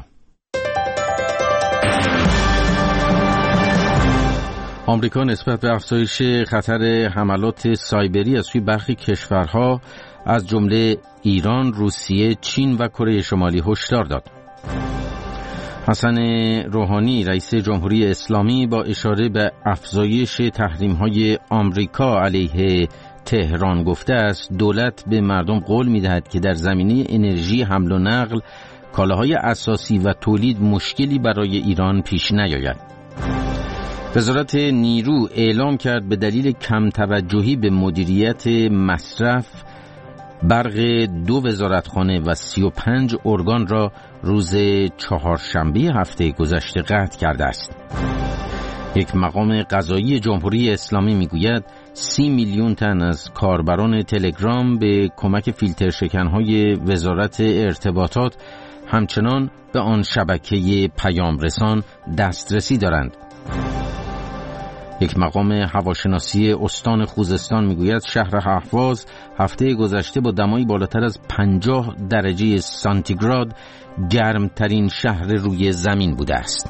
آمریکا نسبت به افزایش خطر حملات سایبری از سوی برخی کشورها از جمله ایران، روسیه، چین و کره شمالی هشدار داد. حسن روحانی رئیس جمهوری اسلامی با اشاره به افزایش تحریم‌های آمریکا علیه تهران گفته است دولت به مردم قول می‌دهد که در زمینه انرژی، حمل و نقل، کالاهای اساسی و تولید مشکلی برای ایران پیش نیاید. وزارت نیرو اعلام کرد به دلیل کم توجهی به مدیریت مصرف، برق 2 وزارتخانه و 35 ارگان را روز چهارشنبه هفته گذشته قطع کرده است. یک مقام قضایی جمهوری اسلامی میگوید 30 میلیون تن از کاربران تلگرام به کمک فیلتر شکنهای وزارت ارتباطات همچنان به آن شبکه پیام رسان دسترسی دارند. یک مقام هواشناسی استان خوزستان میگوید شهر اهواز هفته گذشته با دمایی بالاتر از 50 درجه سانتیگراد گرمترین شهر روی زمین بوده است.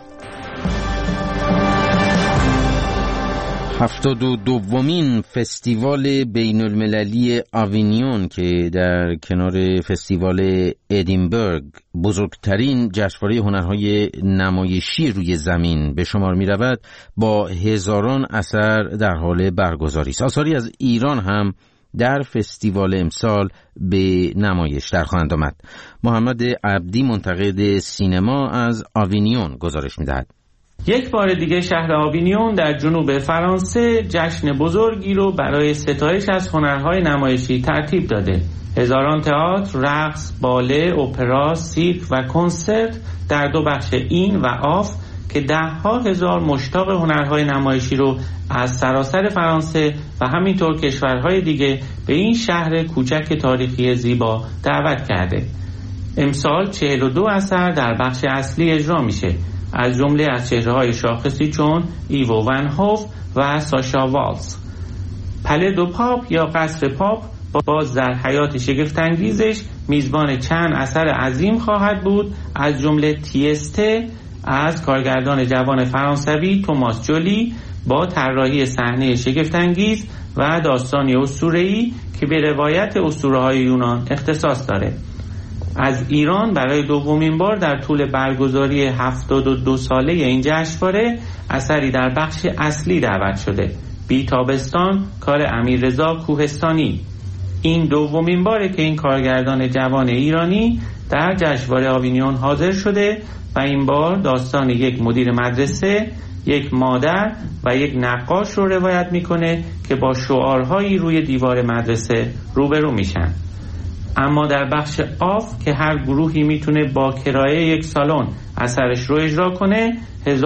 72مین فستیوال بین المللی آوینیون که در کنار فستیوال ادینبورگ بزرگترین جشنواره هنرهای نمایشی روی زمین به شمار می رود، با هزاران اثر در حال برگزاری است. آثاری از ایران هم در فستیوال امسال به نمایش در خواهند آمد. محمد عبدی منتقد سینما از آوینیون گزارش می دهد. یک بار دیگه شهر آوینیون در جنوب فرانسه جشن بزرگی رو برای ستایش از هنرهای نمایشی ترتیب داده. هزاران تئاتر، رقص، باله، اپرا، سیرک و کنسرت در 2 بخش این و آف که 10,000 مشتاق هنرهای نمایشی رو از سراسر فرانسه و همینطور کشورهای دیگه به این شهر کوچک تاریخی زیبا دعوت کرده. امسال 42 اثر در بخش اصلی اجرا میشه، از جمله از چهره‌های شاخصی چون ایوو ون هوف و ساشا والز. پله دو پاپ یا قصر پاپ باز در حیات شگفت‌انگیزش میزبان چند اثر عظیم خواهد بود، از جمله تیسته از کارگردان جوان فرانسوی توماس جولی با طراحی صحنه شگفت‌انگیز و داستانی اسطوره‌ای که به روایت اسطوره‌های یونان اختصاص داره. از ایران برای دومین بار در طول برگزاری 72 ساله این جشنواره اثری در بخش اصلی دعوت شده، بی تابستان کار امیررضا کوهستانی. این دومین باره که این کارگردان جوان ایرانی در جشنواره آوینیون حاضر شده و این بار داستان یک مدیر مدرسه، یک مادر و یک نقاش رو روایت میکنه که با شعارهایی روی دیوار مدرسه روبرو میشن. اما در بخش آف که هر گروهی میتونه با کرایه یک سالن اثرش رو اجرا کنه،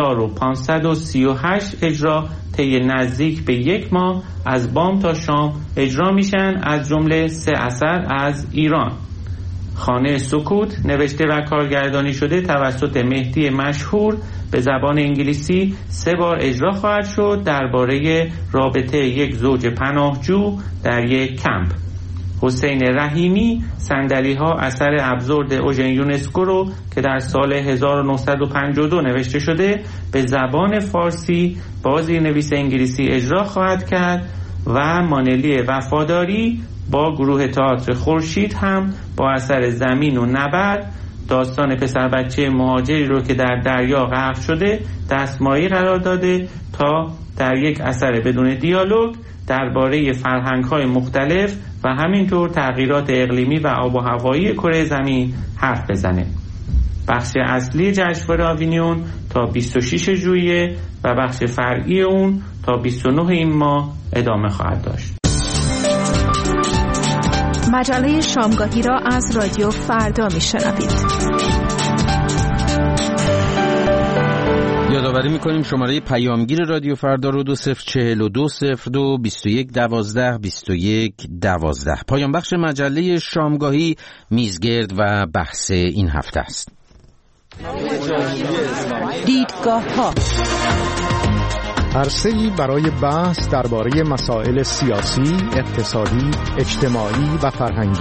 1538 اجرا طی نزدیک به 1 ماه از بام تا شام اجرا میشن، از جمله 3 اثر از ایران. خانه سکوت نوشته و کارگردانی شده توسط مهدی مشهور به زبان انگلیسی 3 بار اجرا خواهد شد، درباره رابطه یک زوج پناهجو در یک کمپ. حسین رحیمی صندلی‌ها اثر ابزورد اوژن یونسکو رو که در سال 1952 نوشته شده به زبان فارسی با زیرنویس انگلیسی اجرا خواهد کرد و مانلی وفاداری با گروه تئاتر خورشید هم با اثر زمین و نبرد داستان پسر بچه مهاجری رو که در دریا غرق شده دستمایه قرار داده تا در یک اثر بدون دیالوگ درباره فرهنگ‌های مختلف و همینطور تغییرات اقلیمی و آب و هوایی کره زمین حرف بزنه. بخش اصلی جشنواره آوینیون تا 26 ژوئیه و بخش فرعی اون تا 29 این ماه ادامه خواهد داشت. مجله شامگاهی را از رادیو فردا میشنوید. یادآوری میکنیم شماره پیامگیر رادیو فردا رو 2042022112. پایان بخش مجله شامگاهی میزگرد و بحث این هفته است. دیدگاه‌ها عرصه‌ای برای بحث درباره مسائل سیاسی، اقتصادی، اجتماعی و فرهنگی.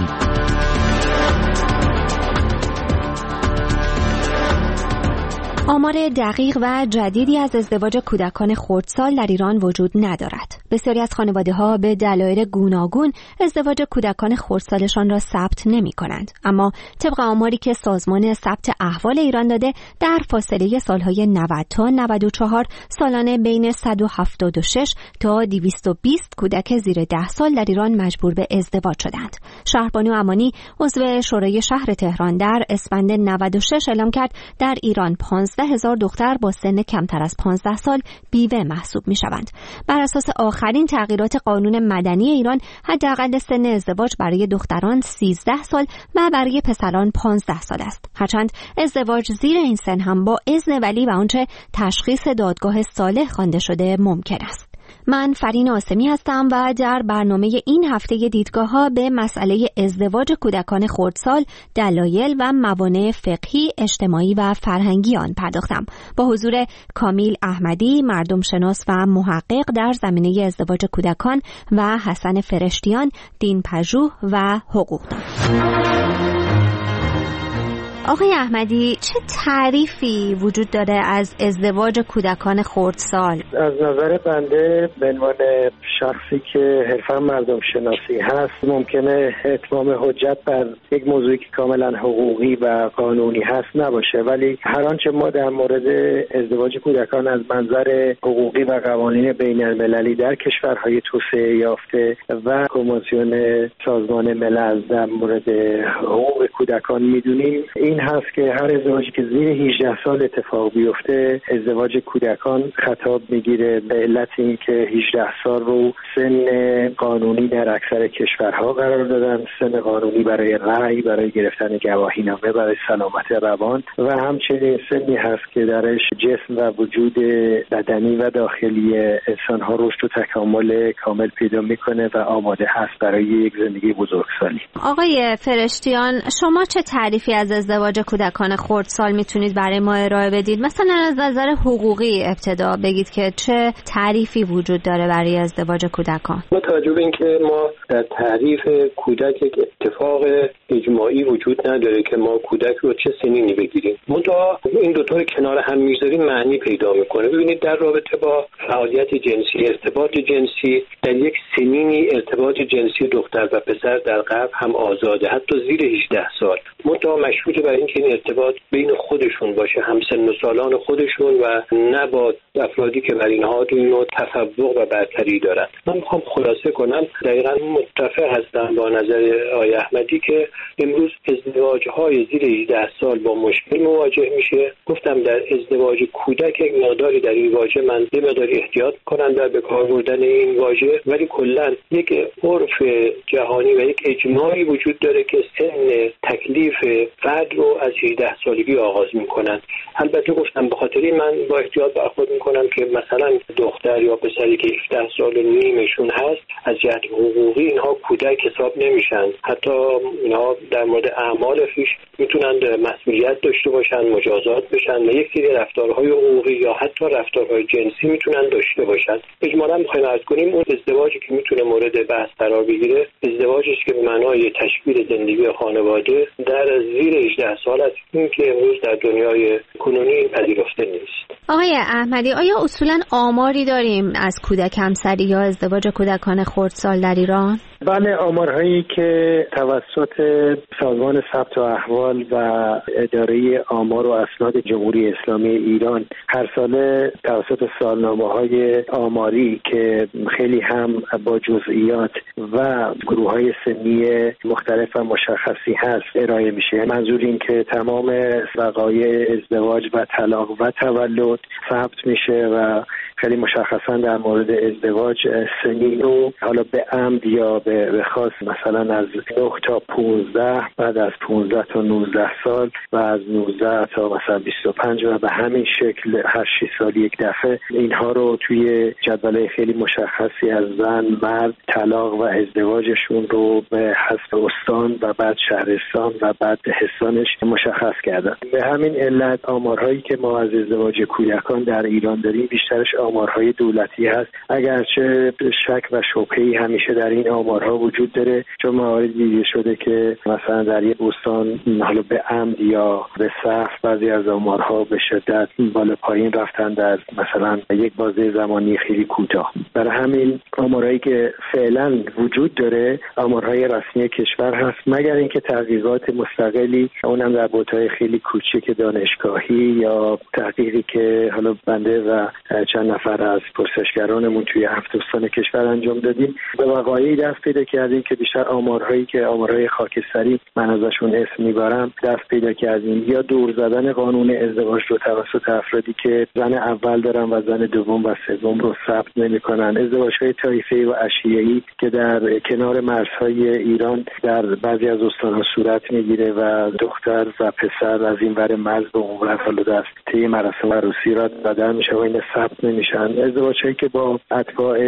آمار دقیق و جدیدی از ازدواج کودکان خردسال در ایران وجود ندارد. بسیاری از خانواده‌ها به دلایل گوناگون ازدواج کودکان خردسالشان را ثبت نمی‌کنند. اما طبق آماری که سازمان ثبت احوال ایران داده، در فاصله سالهای 90 تا 94 سالانه بین 176 تا 220 کودک زیر 10 سال در ایران مجبور به ازدواج شدند. شهربانو امانی عضو شورای شهر تهران در اسفند 96 اعلام کرد در ایران 15,000 دختر با سن کمتر از 15 سال بیوه محسوب می‌شوند. بر اساس آخرین تغییرات قانون مدنی ایران، حداقل سن ازدواج برای دختران 13 سال و برای پسران 15 سال است. هرچند ازدواج زیر این سن هم با اذن ولی و آنچه تشخیص دادگاه صالح خوانده شده ممکن است. من فرین آسمی هستم و در برنامه این هفته دیدگاه‌ها به مسئله ازدواج کودکان خردسال، دلایل و موانع فقهی، اجتماعی و فرهنگی آن پرداختم. با حضور کامیل احمدی، مردم شناس و محقق در زمینه ازدواج کودکان و حسن فرشتیان، دین پژوه و حقوقدان. آقای احمدی، چه تعریفی وجود داره از ازدواج کودکان خردسال؟ از نظر بنده به عنوان شخصی که حرفاً مردم شناسی هست، ممکنه اتمام حجت بر یک موضوعی که کاملا حقوقی و قانونی هست نباشه، ولی هر آنچه ما در مورد ازدواج کودکان از منظر حقوقی و قوانین بین المللی در کشورهای توسعه یافته و کنوانسیون سازمان ملل در مورد حقوق کودکان میدونیم، این هست که هر ازدواجی که زیر 18 سال اتفاق بیفته ازدواج کودکان خطاب میگیره، به علت اینکه 18 سال رو سن قانونی در اکثر کشورها قرار دادن، سن قانونی برای رأی، برای گرفتن گواهینامه، برای سلامت روان و همچنین سنی هست که درش جسم و وجود بدنی و داخلی انسان‌ها رشد و تکامل کامل پیدا میکنه و آماده هست برای یک زندگی بزرگسالی. آقای فرشتیان، شما چه تعریفی از ازدواج کودکان خردسال میتونید برای ما ارائه بدید؟ مثلا از نظر حقوقی ابتدا بگید که چه تعریفی وجود داره برای ازدواج کودکان. با توجه به اینکه ما در تعریف کودک یک اتفاق اجماعی وجود نداره که ما کودک رو چه سنینی بگیریم، منتها این دو تا کنار هم میذاریم معنی پیدا میکنه. ببینید در رابطه با فعالیت جنسی، ارتباط جنسی در یک سنینی، ارتباط جنسی دختر و پسر در غرب هم آزاده، حتی زیر 18 سال، منتها مشروط بر اینکه این ارتباط بین خودشون باشه، همسن و سالان خودشون و نه با افرادی که بر اینها نوع تفوق و برتری دارن. من میخوام خلاصه کنم، دقیقاً متفق هستم با نظر آقای احمدی که امروز ازدواج‌های زیر 18 سال با مشکل مواجه میشه. گفتم در ازدواج کودک یک مقداری در این واژه من یه مقداری احتیاط کنم در به کار بردن این واژه، ولی کلاً یک عرف جهانی و یک اجماعی وجود داره که سن تکلیف فرد رو از 18 سالگی آغاز میکنن. البته گفتم به خاطر من با احتیاط برخورد میکنم که مثلا دختر یا پسری که 17 سال و نیمشون هست از جهت حقوقی اینها کودک حساب نمیشن، حتی اینها در مورد اعمال خویش میتونن مسئولیت داشته باشن، مجازات بشن و یک سری رفتارهای حقوقی یا حتی رفتارهای جنسی میتونن داشته باشن. اجمالاً میخوایم عرض کنیم اون ازدواجی که میتونه مورد بحث قرار بگیره ازدواجی است که به معنای تشکیل زندگی خانواده در زیر 18 سال است، این که امروز در دنیای کنونی پذیرفته نیست. آقای احمدی، آیا اصولا آماری داریم از کودک همسری یا ازدواج کودکان خردسال در ایران؟ بله، آمارهایی که توسط سازمان ثبت و احوال و اداره آمار و اسناد جمهوری اسلامی ایران هر ساله توسط سالنامه‌های آماری که خیلی هم با جزئیات و گروه‌های سنی مختلف و مشخصی هست ارائه میشه. منظور این که تمام وقایع ازدواج و طلاق و تولد ثبت میشه و خیلی مشخصا در مورد ازدواج سنی رو حالا به عمد یا به خاص مثلا از 9 تا 15، بعد از 15 تا 19 سال و از 19 تا مثلا 25 و به همین شکل هر 6 سال یک دفعه اینها رو توی جدول خیلی مشخصی از زن، مرد، طلاق و ازدواجشون رو به حسب استان و بعد شهرستان و بعد حصانش مشخص کردن. به همین علت آمارهایی که ما از ازدواج کودکان در ایران داریم بیشترش آمارهای دولتی هست، اگرچه شک و شبهه‌ای همیشه در این آمارها وجود داره، چون موارد دیده شده که مثلا در یک استان حالا به عمد یا به سهو بعضی از آمارها به شدت بالا پایین رفتن در مثلا یک بازه زمانی خیلی کوتاه. برای همین آمارهایی که فعلا وجود داره آمارهای رسمی کشور هست، مگر اینکه تحقیقات مستقلی اونم در بعدهای خیلی کوچیک دانشگاهی یا تحقیقی که حالا بنده و چند نفر از پرسشگرانمون توی 7 استان کشور انجام دادیم به وقایعی دست پیدا کردیم که بیشتر آمارهایی که آمارهای خاکستری من ازشون اسم میبرم دست پیدا کردیم، یا دور زدن قانون ازدواج رو توسط افرادی که زن اول دارن و زن دوم و سوم رو ثبت نمی‌کنن، ازدواج‌های طایفه‌ای و عشیره‌ای که در کنار مرزهای ایران در بعضی از استان‌ها صورت میگیره و دختر و پسر از این ور مرز به اون ور حالا در طی مراسم عروسی را دادن میشه و این ثبت نمیشن، ازدواج‌هایی که با اتباع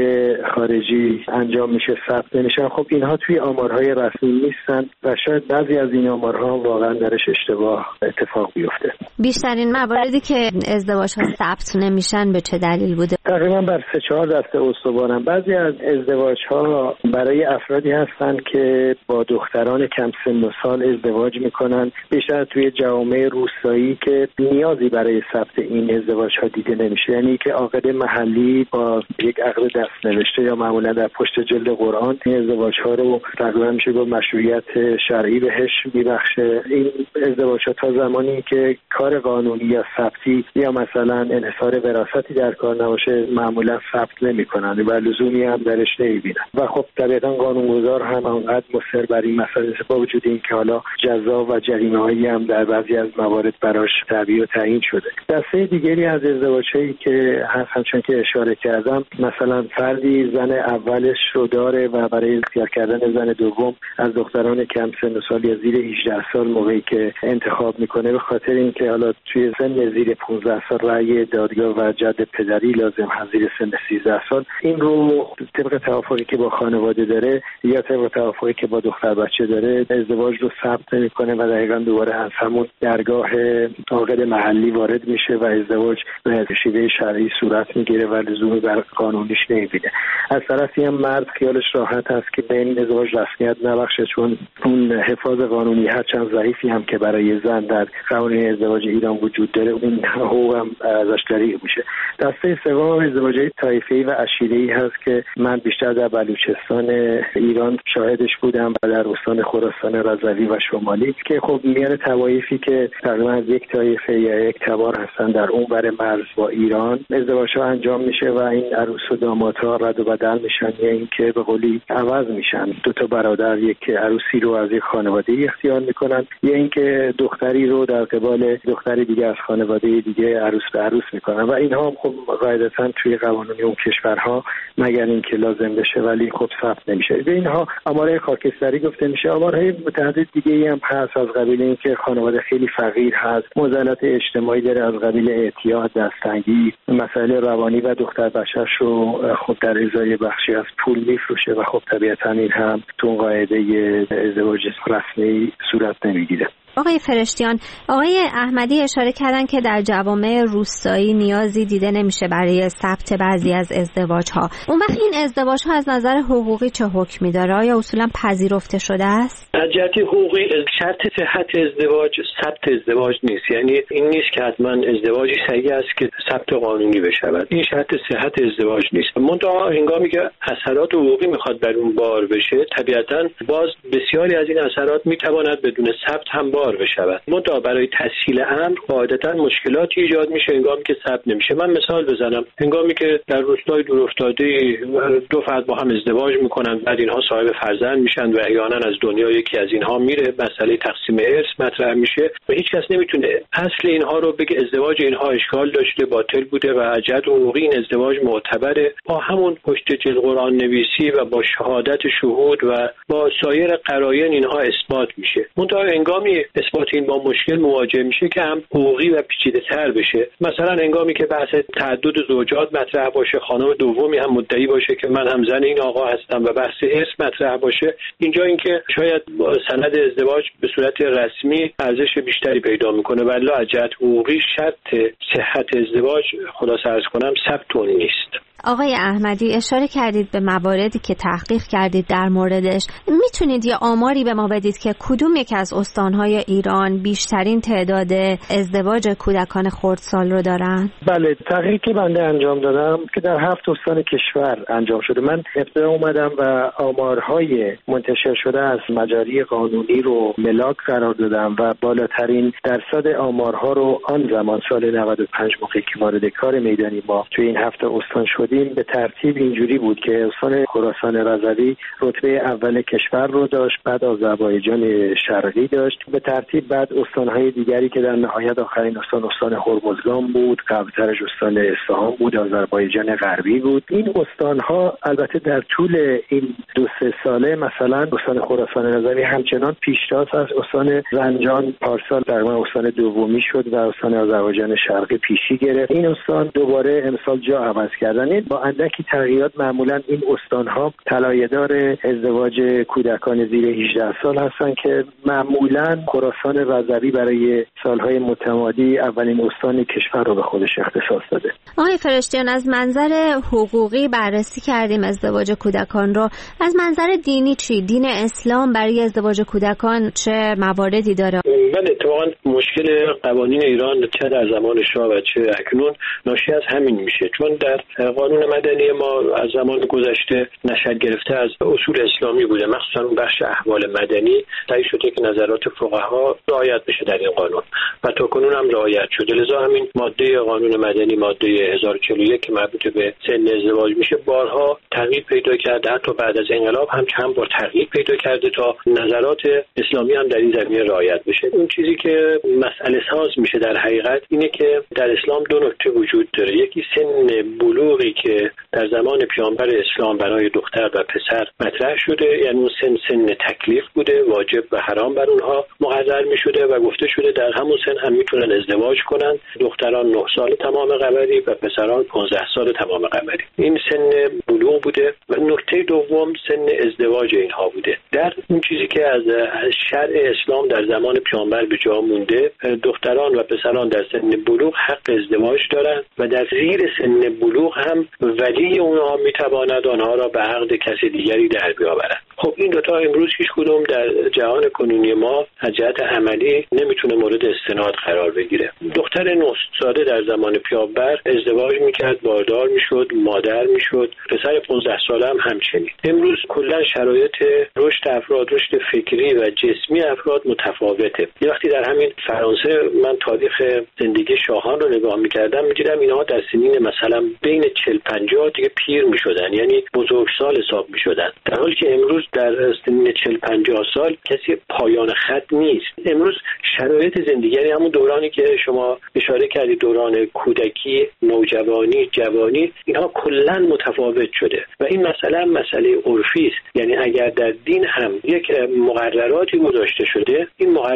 خارجی انجام میشه ثبت نمیشن. خب اینها توی آمارهای رسمی نیستن و شاید بعضی از این آمارها واقعا درش اشتباه اتفاق بیفته. بیشترین مواردی که ازدواج‌ها ثبت نمیشن به چه دلیل بوده؟ تقریبا بر 3-4 دسته استوارن. بعضی از ازدواج‌ها برای افرادی هستن که با دختران کم سن و سال ازدواج میکنن، بیشتر توی جوامع روستایی که نیازی برای ثبت این ازدواج‌ها دیده نمیشه، یعنی که عاقد محلی با یک عقد دست نوشته یا معمولا در پشت جلد قرآن این ازدواج‌ها رو تقریبا میشه با مشروعیت شرعی بهش میبخشه. این ازدواج‌ها تا زمانی که کار قانونی یا ثبتی یا مثلا انحصار وراثتی در کار نباشه معمولا ثبت نمی‌کنن و لزومی هم درش نمی‌بینن و خب طبیعتاً قانونگذار هم انقدر مصر بر این مسئله با وجود اینکه حالا جزا و جریمه‌هایی هم در بعضی از موارد براش تعیین و تعیین شده. دسته دیگری از ازدواج‌هایی که همچون که اشاره کردم مثلا فردی زن اولش رو داره و برای اختیار کردن زن دوم از دختران کم سن و سال یا زیر 18 سال موقعی که انتخاب میکنه به خاطر اینکه حالا توی سن زیر 15 سال رأی دادگاه و جد پدری لازم هست زیر سن 13 سال، این رو طبق توافقی که با خانواده داره یا طبق توافقی که با دختر بچه داره ازدواج رو ثبت نمیکنه و دقیقاً دوباره از همون درگاه عاقد محلی وارد میشه و ازدواج به شیوه شرعی صورت میگیره و لزومی بر قانونیش نمیبینه. از طرفی هم مرد خیالش راحت است که به این ازدواج رسمیت نبخشه، چون اون حفاظ قانونی هرچند ضعیفی هم که برای زن در قوانین ازدواج ایران وجود داره این حقوق هم ازش دریغ میشه. دسته سوم ازدواج‌های طایفه‌ای و عشیره‌ای هست که من بیشتر در بلوچستان ایران شاهدش بودم و در استان خراسان رضوی و شمالی که خب میان طوایفی که تقریبا از یک طایفه یا یک تبار هستن در اون ور مرز با ایران ازدواج‌ها انجام میشه و این عروس و دامادها رد و بدل میشن یا اینکه به قولی عوض میشن. دو تا برادر یک عروسی رو از یک خانواده اختیار میکنن یا اینکه دختری رو در قبال دختری دیگه از خانواده دیگه عروس به عروس میکنن و اینها هم خب قاعدتاً توی قوانین اون کشورها مگر اینکه لازم بشه ولی خب ثبت نمیشه. به اینها آمارهای خاکستری گفته میشه. آمارهای متعدد دیگه‌ای هم هست از قبیل اینکه خانواده خیلی فقیر هست، معضلات اجتماعی داره از قبیل اعتیاد، دستتنگی، مسائل روانی و دختر بچه‌ش رو خب در ازای بخشی از پول میفروشه و خب طبیعتاً این هم تو قاعده ازدواج رسمی صورت نمیگیره. آقای فرشتیان، آقای احمدی اشاره کردن که در جوامع روستایی نیازی دیده نمیشه برای ثبت بعضی از ازدواج‌ها. اون وقت این ازدواج‌ها از نظر حقوقی چه حکمی داره؟ آیا اصولا پذیرفته شده است؟ از جهت حقوقی شرط صحت ازدواج ثبت ازدواج نیست. یعنی این نیست که حتما ازدواجی صحیح است که ثبت قانونی بشود. این شرط صحت ازدواج نیست. منتها هنگامی که اثرات حقوقی میخواد بر اون بار بشه، طبیعتاً باز بسیاری از این اثرات میتواند بدون ثبت هم بار بشود. منتها برای تسهیل امر قاعدتاً مشکلاتی ایجاد میشه هنگامی که ثبت نمیشه. من مثال بزنم. هنگامی که در روستای دورافتاده دو فرد با هم ازدواج میکنن، بعد اینها صاحب فرزند میشن و احیانا از دنیا یکی از اینها میره، مسئله تقسیم ارث مطرح میشه و هیچ کس نمیتونه اصل اینها رو بگه ازدواج اینها اشکال داشته، باطل بوده و از جهت حقوقی این ازدواج معتبره. با همون پشت جلد قرآن نویسی و با شهادت شهود و با سایر قرائن اینها اثبات میشه. منتها هنگامی اثبات این با مشکل مواجه میشه که هم حقوقی و پیچیده‌تر بشه. مثلا هنگامی که بحث تعدد زوجات مطرح باشه، خانم دومی هم مدعی باشه که من هم زن این آقا هستم و بحث ارث مطرح باشه، اینجا اینکه شاید سند ازدواج به صورت رسمی ارزش بیشتری پیدا میکنه، ولی از جهت حقوقی شرط صحت ازدواج خلاصه عرض کنم ثبت نیست. آقای احمدی اشاره کردید به مواردی که تحقیق کردید در موردش. میتونید یه آماری به ما بدید که کدوم یک از استانهای ایران بیشترین تعداد ازدواج کودکان خردسال رو دارن؟ بله، تحقیقی که بنده انجام دادم که در 7 استان کشور انجام شده. من ابتدا اومدم و آمارهای منتشر شده از مجاری قانونی رو ملاک قرار دادم و بالاترین درصد آمارها رو آن زمان سال 95 موقعی که وارد کار میدانی ما توی این 7 استان شد به ترتیب اینجوری بود که استان خراسان رضوی رتبه اول کشور رو داشت، بعد آذربایجان شرقی داشت، به ترتیب بعد استانهای دیگری که در نهایت آخرین استان هرمزگان بود، قبلترش استان اصفهان بود، آذربایجان غربی بود. این استانها البته در طول این 2-3 ساله مثلا استان خراسان رضوی همچنان پیشتاز از استان زنجان پارسال در من استان دومی شد و استان آذربایجان شرقی پیشی گرفت. این استان دوباره امسال جا عوض کردن. با اندکی تغییرات معمولا این استانها طلایه‌دار ازدواج کودکان زیر 18 سال هستند که معمولا خراسان رضوی برای سالهای متمادی اولین استان کشور رو به خودش اختصاص داده. آقای فرشتیان، از منظر حقوقی بررسی کردیم ازدواج کودکان رو. از منظر دینی چی؟ دین اسلام برای ازدواج کودکان چه مواردی داره؟ بله، اتفاقا مشکل قوانین ایران چه در زمان شاه و چه اکنون ناشی از همین میشه، چون در قانون مدنی ما از زمان گذشته نشأت گرفته از اصول اسلامی بوده، مخصوصا اون بخش احوال مدنی سعی شده که نظرات فقها رعایت بشه در این قانون و تاکنون هم رعایت شده. لذا همین ماده قانون مدنی ماده 1041 که مربوط به سن ازدواج میشه بارها تغییر پیدا کرده، حتی بعد از انقلاب هم چند بار تغییر پیدا کرده تا نظرات اسلامی هم در این زمینه رعایت بشه. اون چیزی که مسئله ساز میشه در حقیقت اینه که در اسلام دو نکته وجود داره. یکی سن بلوغی که در زمان پیامبر اسلام برای دختر و پسر مطرح شده، یعنی اون سن تکلیف بوده، واجب و حرام بر اونها مقرر می شده و گفته شده در همون سن هم میتونن ازدواج کنن. دختران 9 سال تمام قمری و پسران 15 سال تمام قمری. این سن بلوغ بوده. و نکته دوم سن ازدواج اینها بوده. در اون چیزی که از شرع اسلام در زمان پیامبر به جا مونده، دختران و پسران در سن بلوغ حق ازدواج دارن و در زیر سن بلوغ هم ولی اونها میتواند آنها را به عقد کسی دیگری در بیاورد. خب این دوتا امروز هیچ کدوم در جهان کنونی ما از جهت عملی نمیتونه مورد استناد قرار بگیره. دختر 9 ساله در زمان پیامبر ازدواج میکرد، باردار میشد، مادر میشد، پسر 15 ساله هم همچنین. امروز کلا شرایط رشد افراد، رشد فکری و جسمی افراد متفاوته. یه وقتی در همین فرانسه من تاریخ زندگی شاهان رو نگاه میکردم میدیدم اینها در سنین مثلا بین 40-50 دیگه پیر میشدن، یعنی بزرگسال حساب میشدن، در حالی که امروز در سنین 40-50 سال کسی پایان خط نیست. امروز شرایط زندگی همون دورانی که شما اشاره کردید، دوران کودکی، نوجوانی، جوانی، اینها کلا متفاوت شده و این مسئله عرفی است. یعنی اگر در دین هم یک مقرراتی گذاشته شده، این مقررات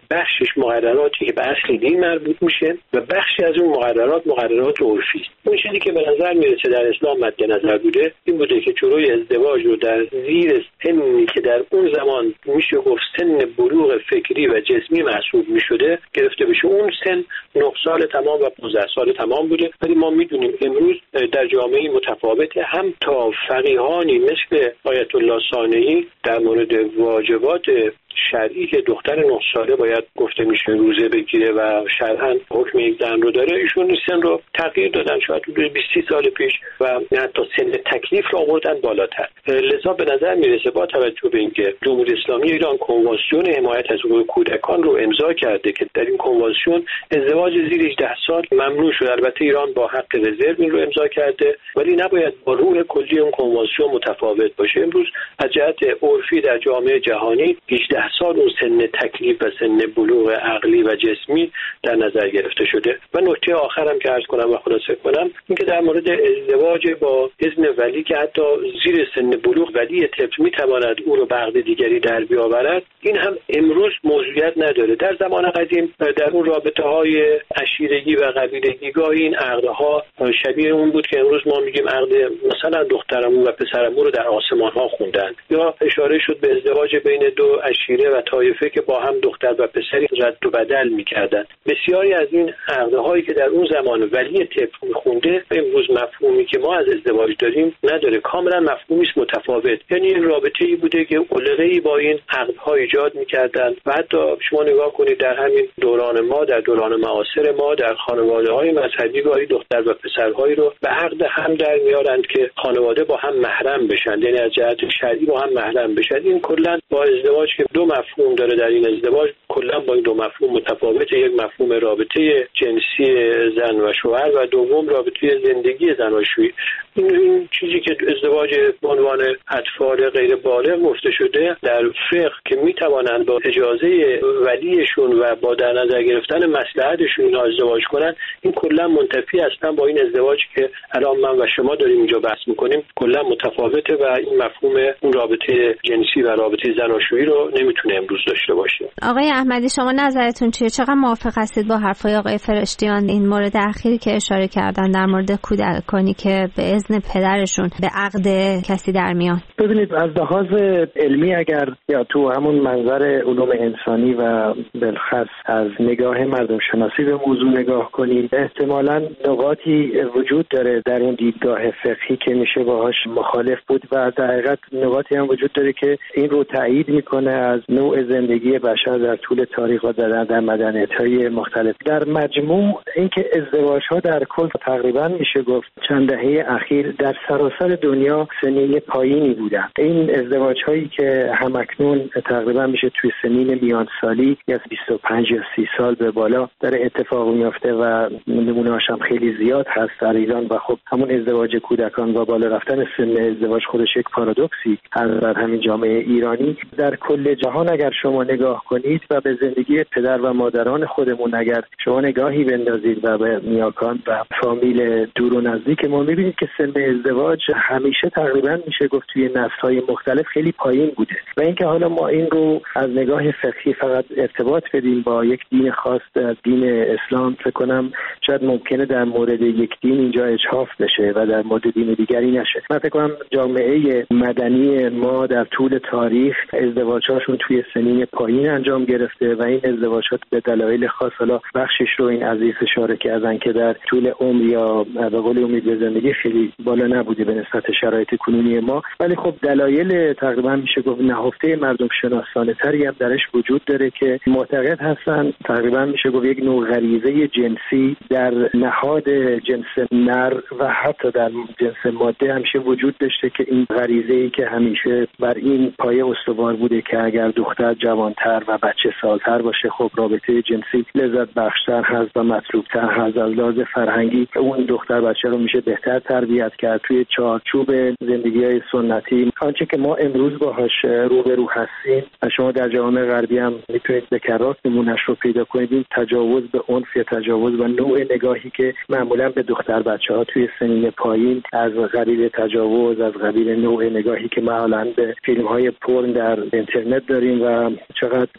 بخشش مقرراتی که به اصل دین مربوط میشه و بخشی از اون مقررات عرفی است. اون چیزی که به نظر میرسه در اسلام مد نظر بوده این بوده که جلوی ازدواج رو در زیر سنی که در اون زمان میشه گفت سن بلوغ فکری و جسمی محسوب میشده گرفته بشه. اون سن 9 سال تمام و 15 سال تمام بوده، ولی ما میدونیم امروز در جامعه متفاوته، هم تا فقیهانی مثل آیت الله ثانوی در مورد واجبات شرعی که دختر 9 ساله باید گفته میشه روزه بگیره و شرعاً حکم یک زن رو داره، ایشون سن رو تغییر دادن شاید حدود 20 سال پیش و حتی سن تکلیف رو آوردن بالاتر. لذا به نظر میرسه با توجه به اینکه جمهوری اسلامی ایران کنوانسیون حمایت از حقوق کودکان رو امضا کرده که در این کنوانسیون ازدواج زیر 18 سال ممنوع شده، البته ایران با حق رزرو این رو امضا کرده ولی نباید با روح کلی اون کنوانسیون متفاوت باشه. امروز از جهت عرفی در جامعه جهانی 18 سال اون سن تکلیف و سن بلوغ عقلی و جسمی در نظر گرفته شده. و نکته آخرم که عرض کنم و خلاصه کنم اینکه در مورد ازدواج با اذن ولی که حتی زیر سن بلوغ ولی طفل میتواند او رو به عقد دیگری در بیاورد، این هم امروز موضوعیت نداره. در زمان قدیم در اون رابطه‌های عشیرگی و قبیلگی گاهی این عقدها شبیه اون بود که امروز ما میگیم عقد مثلا دخترمون و پسرمون رو در آسمان‌ها خوندن، یا اشاره شد به ازدواج بین دو عشیره و طایفه که با هم دختر و پسری رد و بدل می‌کردن. بسیاری از این عقدهایی که در اون زمان ولی طفل می‌خونده امروز مفهومی که ما از ازدواج داریم نداره، کاملا مفهومی است متفاوت. یعنی این رابطه‌ای بوده که علقه‌ای با این عقدها ایجاد می‌کردن و حتی شما نگاه کنید در همین دوران ما، در دوران معاصر ما، در خانواده‌های مذهبی گاهی دختر و پسرهایی رو به عقد هم در میارند که خانواده با هم محرم بشن، یعنی از جهت شرعی با هم محرم بشن. این کلا با ازدواج که دو مفهوم داره، در این ازدواج کلا با این دو مفهوم متفاوته. یک مفهوم رابطه جنسی زن و شوهر و دوم رابطه زندگی زناشویی. این چیزی که ازدواج به عنوان اطفال غیر بالغ گفته شده در فقه که میتوانند با اجازه ولیشون و با در نظر گرفتن مصلحتشون اینا ازدواج کنن، این کلا منتفی هستن با این ازدواجی که الان من و شما داریم اینجا بحث میکنیم. کلا متفاوته و این مفهوم اون رابطه جنسی و رابطه زناشویی رو نمیتونه امروز داشته باشه. آقای احمدی شما نظرتون چیه؟ چقدر موافق هستید با حرفای آقای فرشتیان این مورد اخیری که اشاره کردن در مورد کودکانی که به اذن پدرشون به عقد کسی در میان؟ ببینید از لحاظ علمی اگر یا تو همون منظر علوم انسانی و بالخص از نگاه مردم شناسی به موضوع نگاه کنیم، احتمالاً نقاطی وجود داره در اون دیدگاه فقهی که میشه باهاش مخالف بود و در حقیقت نقاطی هم وجود داره که این رو تایید میکنه از نوع زندگی بشر در طول تاریخ و در مدنیت‌های مختلف. در مجموع اینکه ازدواج‌ها در کل تقریبا میشه گفت چند دهه اخیر در سراسر دنیا سنین پایینی بودن. این ازدواج‌هایی که همکنون تقریبا میشه توی سنین میانسالی از 25 یا 30 سال به بالا در اتفاق میفته و نمونه‌هاش هم خیلی زیاد هست در ایران و خب همون ازدواج کودکان و بالا رفتن سن ازدواج خودش یک پارادوکسی هست در همین جامعه ایرانی. در کل جهان اگر شما نگاه کنید و به زندگی پدر و مادران خودمون اگر شما نگاهی بندازید و به نیاکان و فامیل دور و نزدیک ما میبینید که سن ازدواج همیشه تقریبا میشه گفت توی نسل‌های مختلف خیلی پایین بوده و اینکه حالا ما این رو از نگاه فقهی فقط ارتباط بدیم با یک دین خاص از دین اسلام، فکر کنم شاید ممکنه در مورد یک دین اینجا اجحاف بشه و در مورد دین دیگری نشه. من فکر کنم جامعه مدنی ما در طول تاریخ ازدواج‌هاشون توی سنین پایین انجام گرفته و این ازدواجات به دلایل خاص، حالا بخشش رو این عزیز اشاره کردن که در طول عمر یا به قول امید به زندگی خیلی بالا نبوده به نسبت شرایط کنونی ما، ولی خب دلایل تقریبا میشه گفت نهفته مردم شناسانه تری هم درش وجود داره که معتقد هستن تقریبا میشه گفت یک نوع غریزه جنسی در نهاد جنس نر و حتی در جنس ماده همیشه وجود داشته که این غریزه‌ای که همیشه بر این پایه استوار بوده که اگر دختر جوانتر و بچه سالتر باشه خب رابطه جنسی لذت بخشتر هست و مطلوبتر هست. از لحاظ فرهنگی اون دختر بچه رو میشه بهتر تربیت کرد توی چارچوب زندگی‌های سنتی. آنچه که ما امروز باهاش روبرو هستیم و شما در جامعه غربی هم میتونید به کرات نمونه‌اش رو پیدا کنید، این تجاوز به عنف یا تجاوز و نوع نگاهی که معمولا به دختر بچه‌ها توی سنین پایین از قبیل تجاوز، از قبیل نوع نگاهی که ما الان به فیلم‌های پورن در اینترنت داریم و چقدر به قولی میشه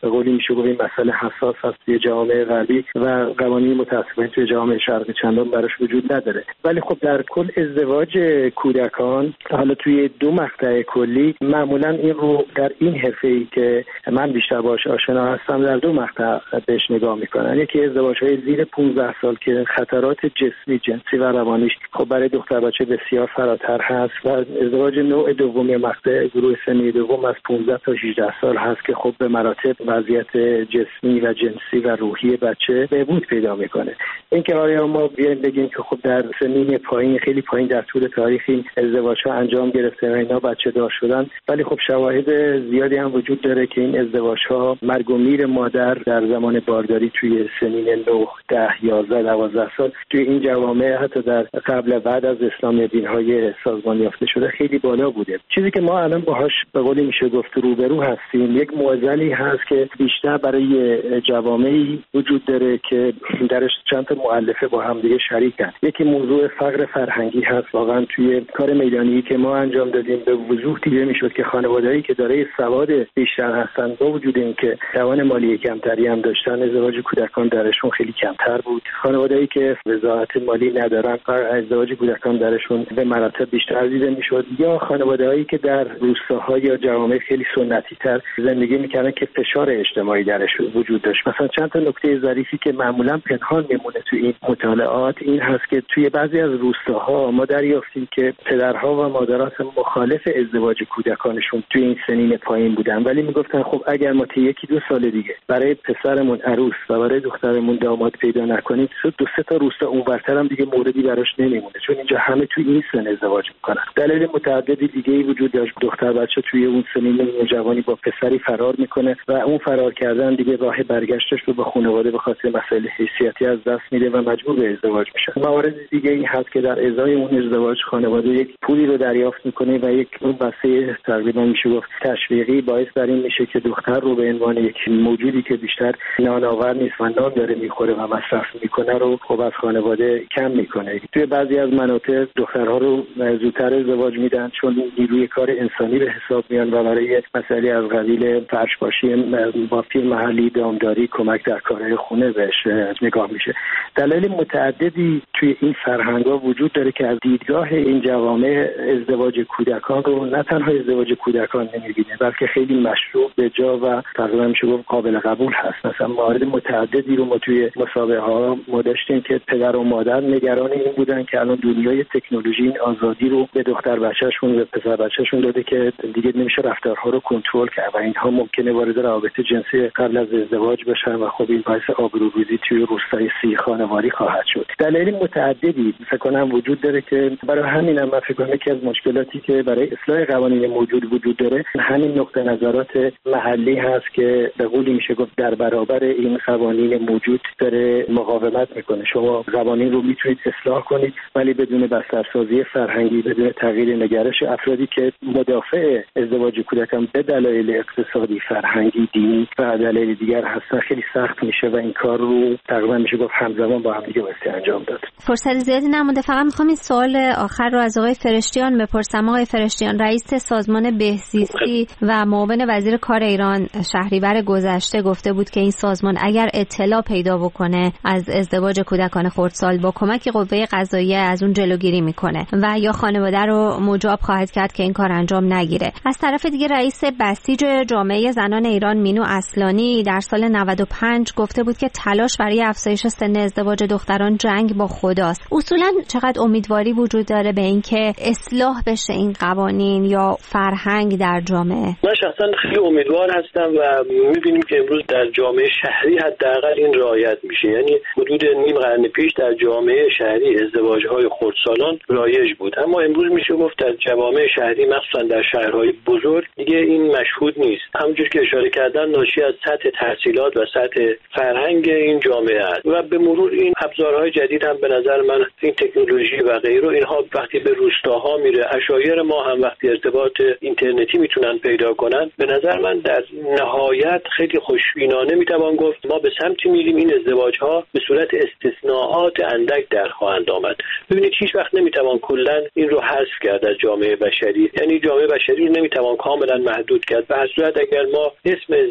میشه گفت این مسئله حساس هست توی جامعه غربی و قوانین متأسفانه توی جامعه شرقی چندان براش وجود نداره. ولی خب در کل ازدواج کودکان حالا توی دو مقطع کلی معمولا این رو در این حرفه‌ای که من بیشتر باهاش آشنا هستم در دو مقطع بهش نگاه میکنن. یکی ازدواج‌های زیر 15 سال که خطرات جسمی، جنسی و روانیش خب برای دختر بچه بسیار فراتر هست و ازدواج نوع دومی مقطع گروه سنی دوم از 15 تا 18 سال هست که خب به مراتب وضعیت جسمی و جنسی و روحی بچه بهبود پیدا میکنه. این که آیا ما بیایم بگیم که خب در سنین پایین خیلی پایین در طول تاریخ این ازدواج‌ها انجام گرفته و اینا بچه دار شدن، ولی خب شواهد زیادی هم وجود داره که این ازدواج‌ها مرگ و میر مادر در زمان بارداری توی سنین 9 10 11 12 سال توی این جوامع حتی در قبل و بعد از اسلام دین‌های سازمان یافته شده خیلی بالا بوده. چیزی که ما الان باهاش به قولی میشه گفت روبرو هستیم یک معضلی هست که بیشتر برای جوامعی وجود داره که درش چند تا مؤلفه با هم دیگه شریکن. یکی موضوع فقر فرهنگی هست. واقعا توی کار میدانی که ما انجام دادیم به وضوح دیده میشد که خانواده‌ای که دارای سواد بیشتر هستن با وجود اینکه توان مالی کمتری هم داشتن ازدواج کودکان درشون خیلی کمتر بود. خانواده‌ای که وضاحت مالی ندارن ازدواج کودکان درشون به مراتب بیشتر دیده میشد، یا خانواده‌هایی که در روستاها یا جوامع خیلی سنتی‌تر زندگی میکردن که فشار اجتماعی درش وجود داشت. مثلا چند تا نکته ظریفی که معمولا پنهان میمونه توی این مطالعات این هست که توی بعضی از روستاها ما دریافتیم که پدرها و مادرات مخالف ازدواج کودکانشون توی این سنین پایین بودن، ولی میگفتن خب اگر ما تا 1-2 سال دیگه برای پسرمون عروس و برای دخترمون داماد پیدا نکنیم 2-3 تا روستا اونورتر هم دیگه موردی براش نمیمونه، چون اینجا همه توی این سن ازدواج میکنن. دلیل متعددی دیگه‌ای وجود داشت. دختر بچه توی اون سنین نوجوانی با پسری فرار میکنه و اون فرار کردن دیگه راه برگشتش رو به خانواده به خاطر مسائل حیثیتی از دست میده و مجبور به ازدواج میشه. موارد دیگه این هست که در ازای اون ازدواج خانواده یک پولی رو دریافت میکنه و یک اون بسته تقریبا میشه گفت تشویقی باعث بر این میشه که دختر رو به عنوان یک موجودی که بیشتر نانآور نیست و نان داره میخوره و مصرف میکنه رو خب از خانواده کم میکنه. توی بعضی از مناطق دخترها رو زودتر ازدواج میدن چون نیروی کار انسانی به حساب میان و برای مسائلی از قبیل فرش‌پاشی با پیر محلی، دامداری، کمک در کارهای خونه بهش نگاه میشه. دلایل متعددی توی این فرهنگ‌ها وجود داره که از دیدگاه این جوامع ازدواج کودکان رو نه تنها ازدواج کودکان نمیبینه بلکه خیلی مشروع به جا و تقریبا میشه گفت قابل قبول هست. مثلا موارد متعددی رو ما توی مسابقه ها ما داشتیم که پدر و مادر نگران این بودن که الان دنیای تکنولوژی این آزادی رو به دختر بچه‌شون و پسر بچه‌شون داده که دیگه نمیشه رفتارها رو کنترل کرد و اینها ممکنه وارد روابط جنسی قبل از ازدواج بشن و خب این باعث آبروریزی توی روستای سی خانواری خواهد شد. دلایل متعددی فکر کنم وجود داره که برای همین هم من فکر کنم که از مشکلاتی که برای اصلاح قوانین موجود وجود داره همین نقطه نظرات محلی هست که به قولی میشه گفت در برابر این قوانین موجود داره مقاومت میکنه. شما قوانین رو میتونید اصلاح کنید ولی بدون بسترسازی فرهنگی، بدون تغییر نگرش افرادی که مدافع ازدواج کودکان به دلایل اقتصادی، فرهنگی، دینی و دلایل دیگر هستن خیلی سخت میشه و این کار رو تقریبا میشه گفت همزمان با هم دیگه باید انجام داد. فرصت زیادی نمونده، فقط میخوام این سوال آخر رو از آقای فرشتیان بپرسم. آقای فرشتیان، رئیس سازمان بهزیستی و معاون وزیر کار ایران شهریور گذشته گفته بود که این سازمان اگر اطلاع پیدا بکنه از ازدواج کودکان خردسال با کمک قوه قضاییه از اون جلوگیری میکنه و یا خانواده رو مجاب خواهد کرد که این کار انجام نگیره. از طرف دیگه رئیس بسیج جامعه زنان ایران مینو اصلانی در سال 95 گفته بود که تلاش برای افزایش سن ازدواج دختران جنگ با خداست. اصولا چقدر امیدواری وجود داره به اینکه اصلاح بشه این قوانین یا فرهنگ در جامعه؟ من شخصا خیلی امیدوار هستم و می‌بینیم که امروز در جامعه شهری حداقل این رعایت میشه. یعنی حدود نیم قرن پیش در جامعه شهری ازدواج‌های خردسالان رایج بود، اما امروز میشه گفت در جوامع شهری مخصوصا در شهرهای بزرگ دیگه این مشهود نیست. همونجور که اشاره کردن ناشی از سطح تحصیلات و سطح فرهنگ این جامعه است و به مرور این ابزارهای جدید هم به نظر من این تکنولوژی و غیره اینها وقتی به روستاها میره، عشایر ما هم وقتی ارتباط اینترنتی میتونن پیدا کنن، به نظر من در نهایت خیلی خوشبینانه میتوان گفت ما به سمتی میریم این ازدواج‌ها به صورت استثناءات اندک در خواهند آمد. ببینید هیچ وقت نمیتوان کلا این رو حذف کرد از جامعه بشری، یعنی جامعه بشری رو نمیتوان کاملا محدود کرد. به هر صورت اگر ما اسم ازدواج رو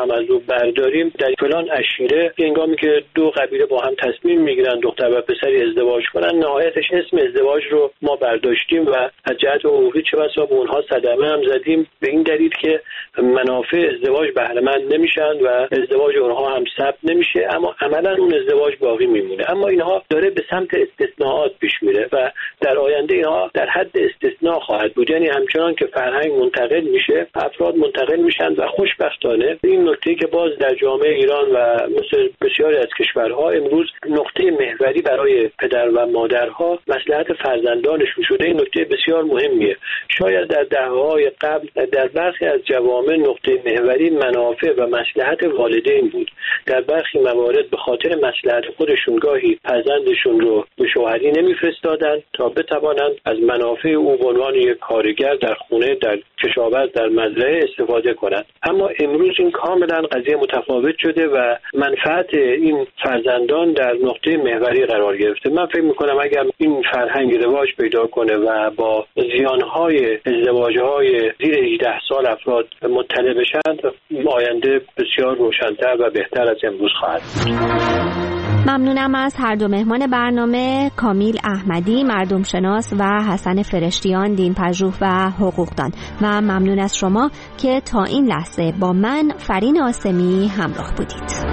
هم از او برداریم، در فلان عشیره هنگامی که دو قبیله با هم تصمیم میگیرن دختر و پسری ازدواج کنن، نهایتش اسم ازدواج رو ما برداشتیم و از جهت حقوقی چه بسا به اونها صدمه هم زدیم، به این دلیل که منافع ازدواج بهره مند نمیشن و ازدواج اونها هم ثبت نمیشه، اما عملا اون ازدواج باقی میمونه. اما اینها داره به سمت استثناءات پیش میره و در آینده اینها در حد استثناء خواهد بود. یعنی همچنان که فرهنگ منتقل میشه، افراد منتقل میشن و خوشبختانه این نکته که باز در جامعه ایران و مثل بسیاری از کشورها امروز نقطه محوری برای پدر و مادرها مصلحت فرزندانشون شده، این نکته بسیار مهمیه. شاید در دهه‌های قبل در برخی از جوامع نقطه محوری منافع و مصلحت والدین بود. در برخی موارد به خاطر مصلحت خودشون گاهی فرزندشون رو به شوهری نمیفرستادن تا بتوانند از منافع او به عنوان یک کارگر در خونه، در کشاورز، در مزرعه استفاده کنند. اما امروز این کاملا قضیه متفاوت شده و منفعت این فرزندان در نقطه محوری قرار گرفته. من فکر می‌کنم اگر این فرهنگ رواج پیدا کنه و با زیانهای ازدواج‌های زیر 18 سال افراد مطلع بشن، آینده بسیار روشن‌تر و بهتر از امروز خواهد بود. ممنونم از هر دو مهمان برنامه، کامیل احمدی مردم شناس و حسن فرشتیان دین پژوه و حقوقدان، و ممنون از شما که تا این لحظه با من فرین آسمی همراه بودید.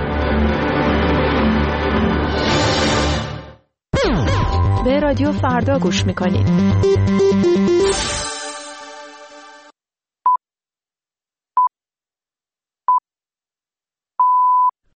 به رادیو فردا گوش میکنید.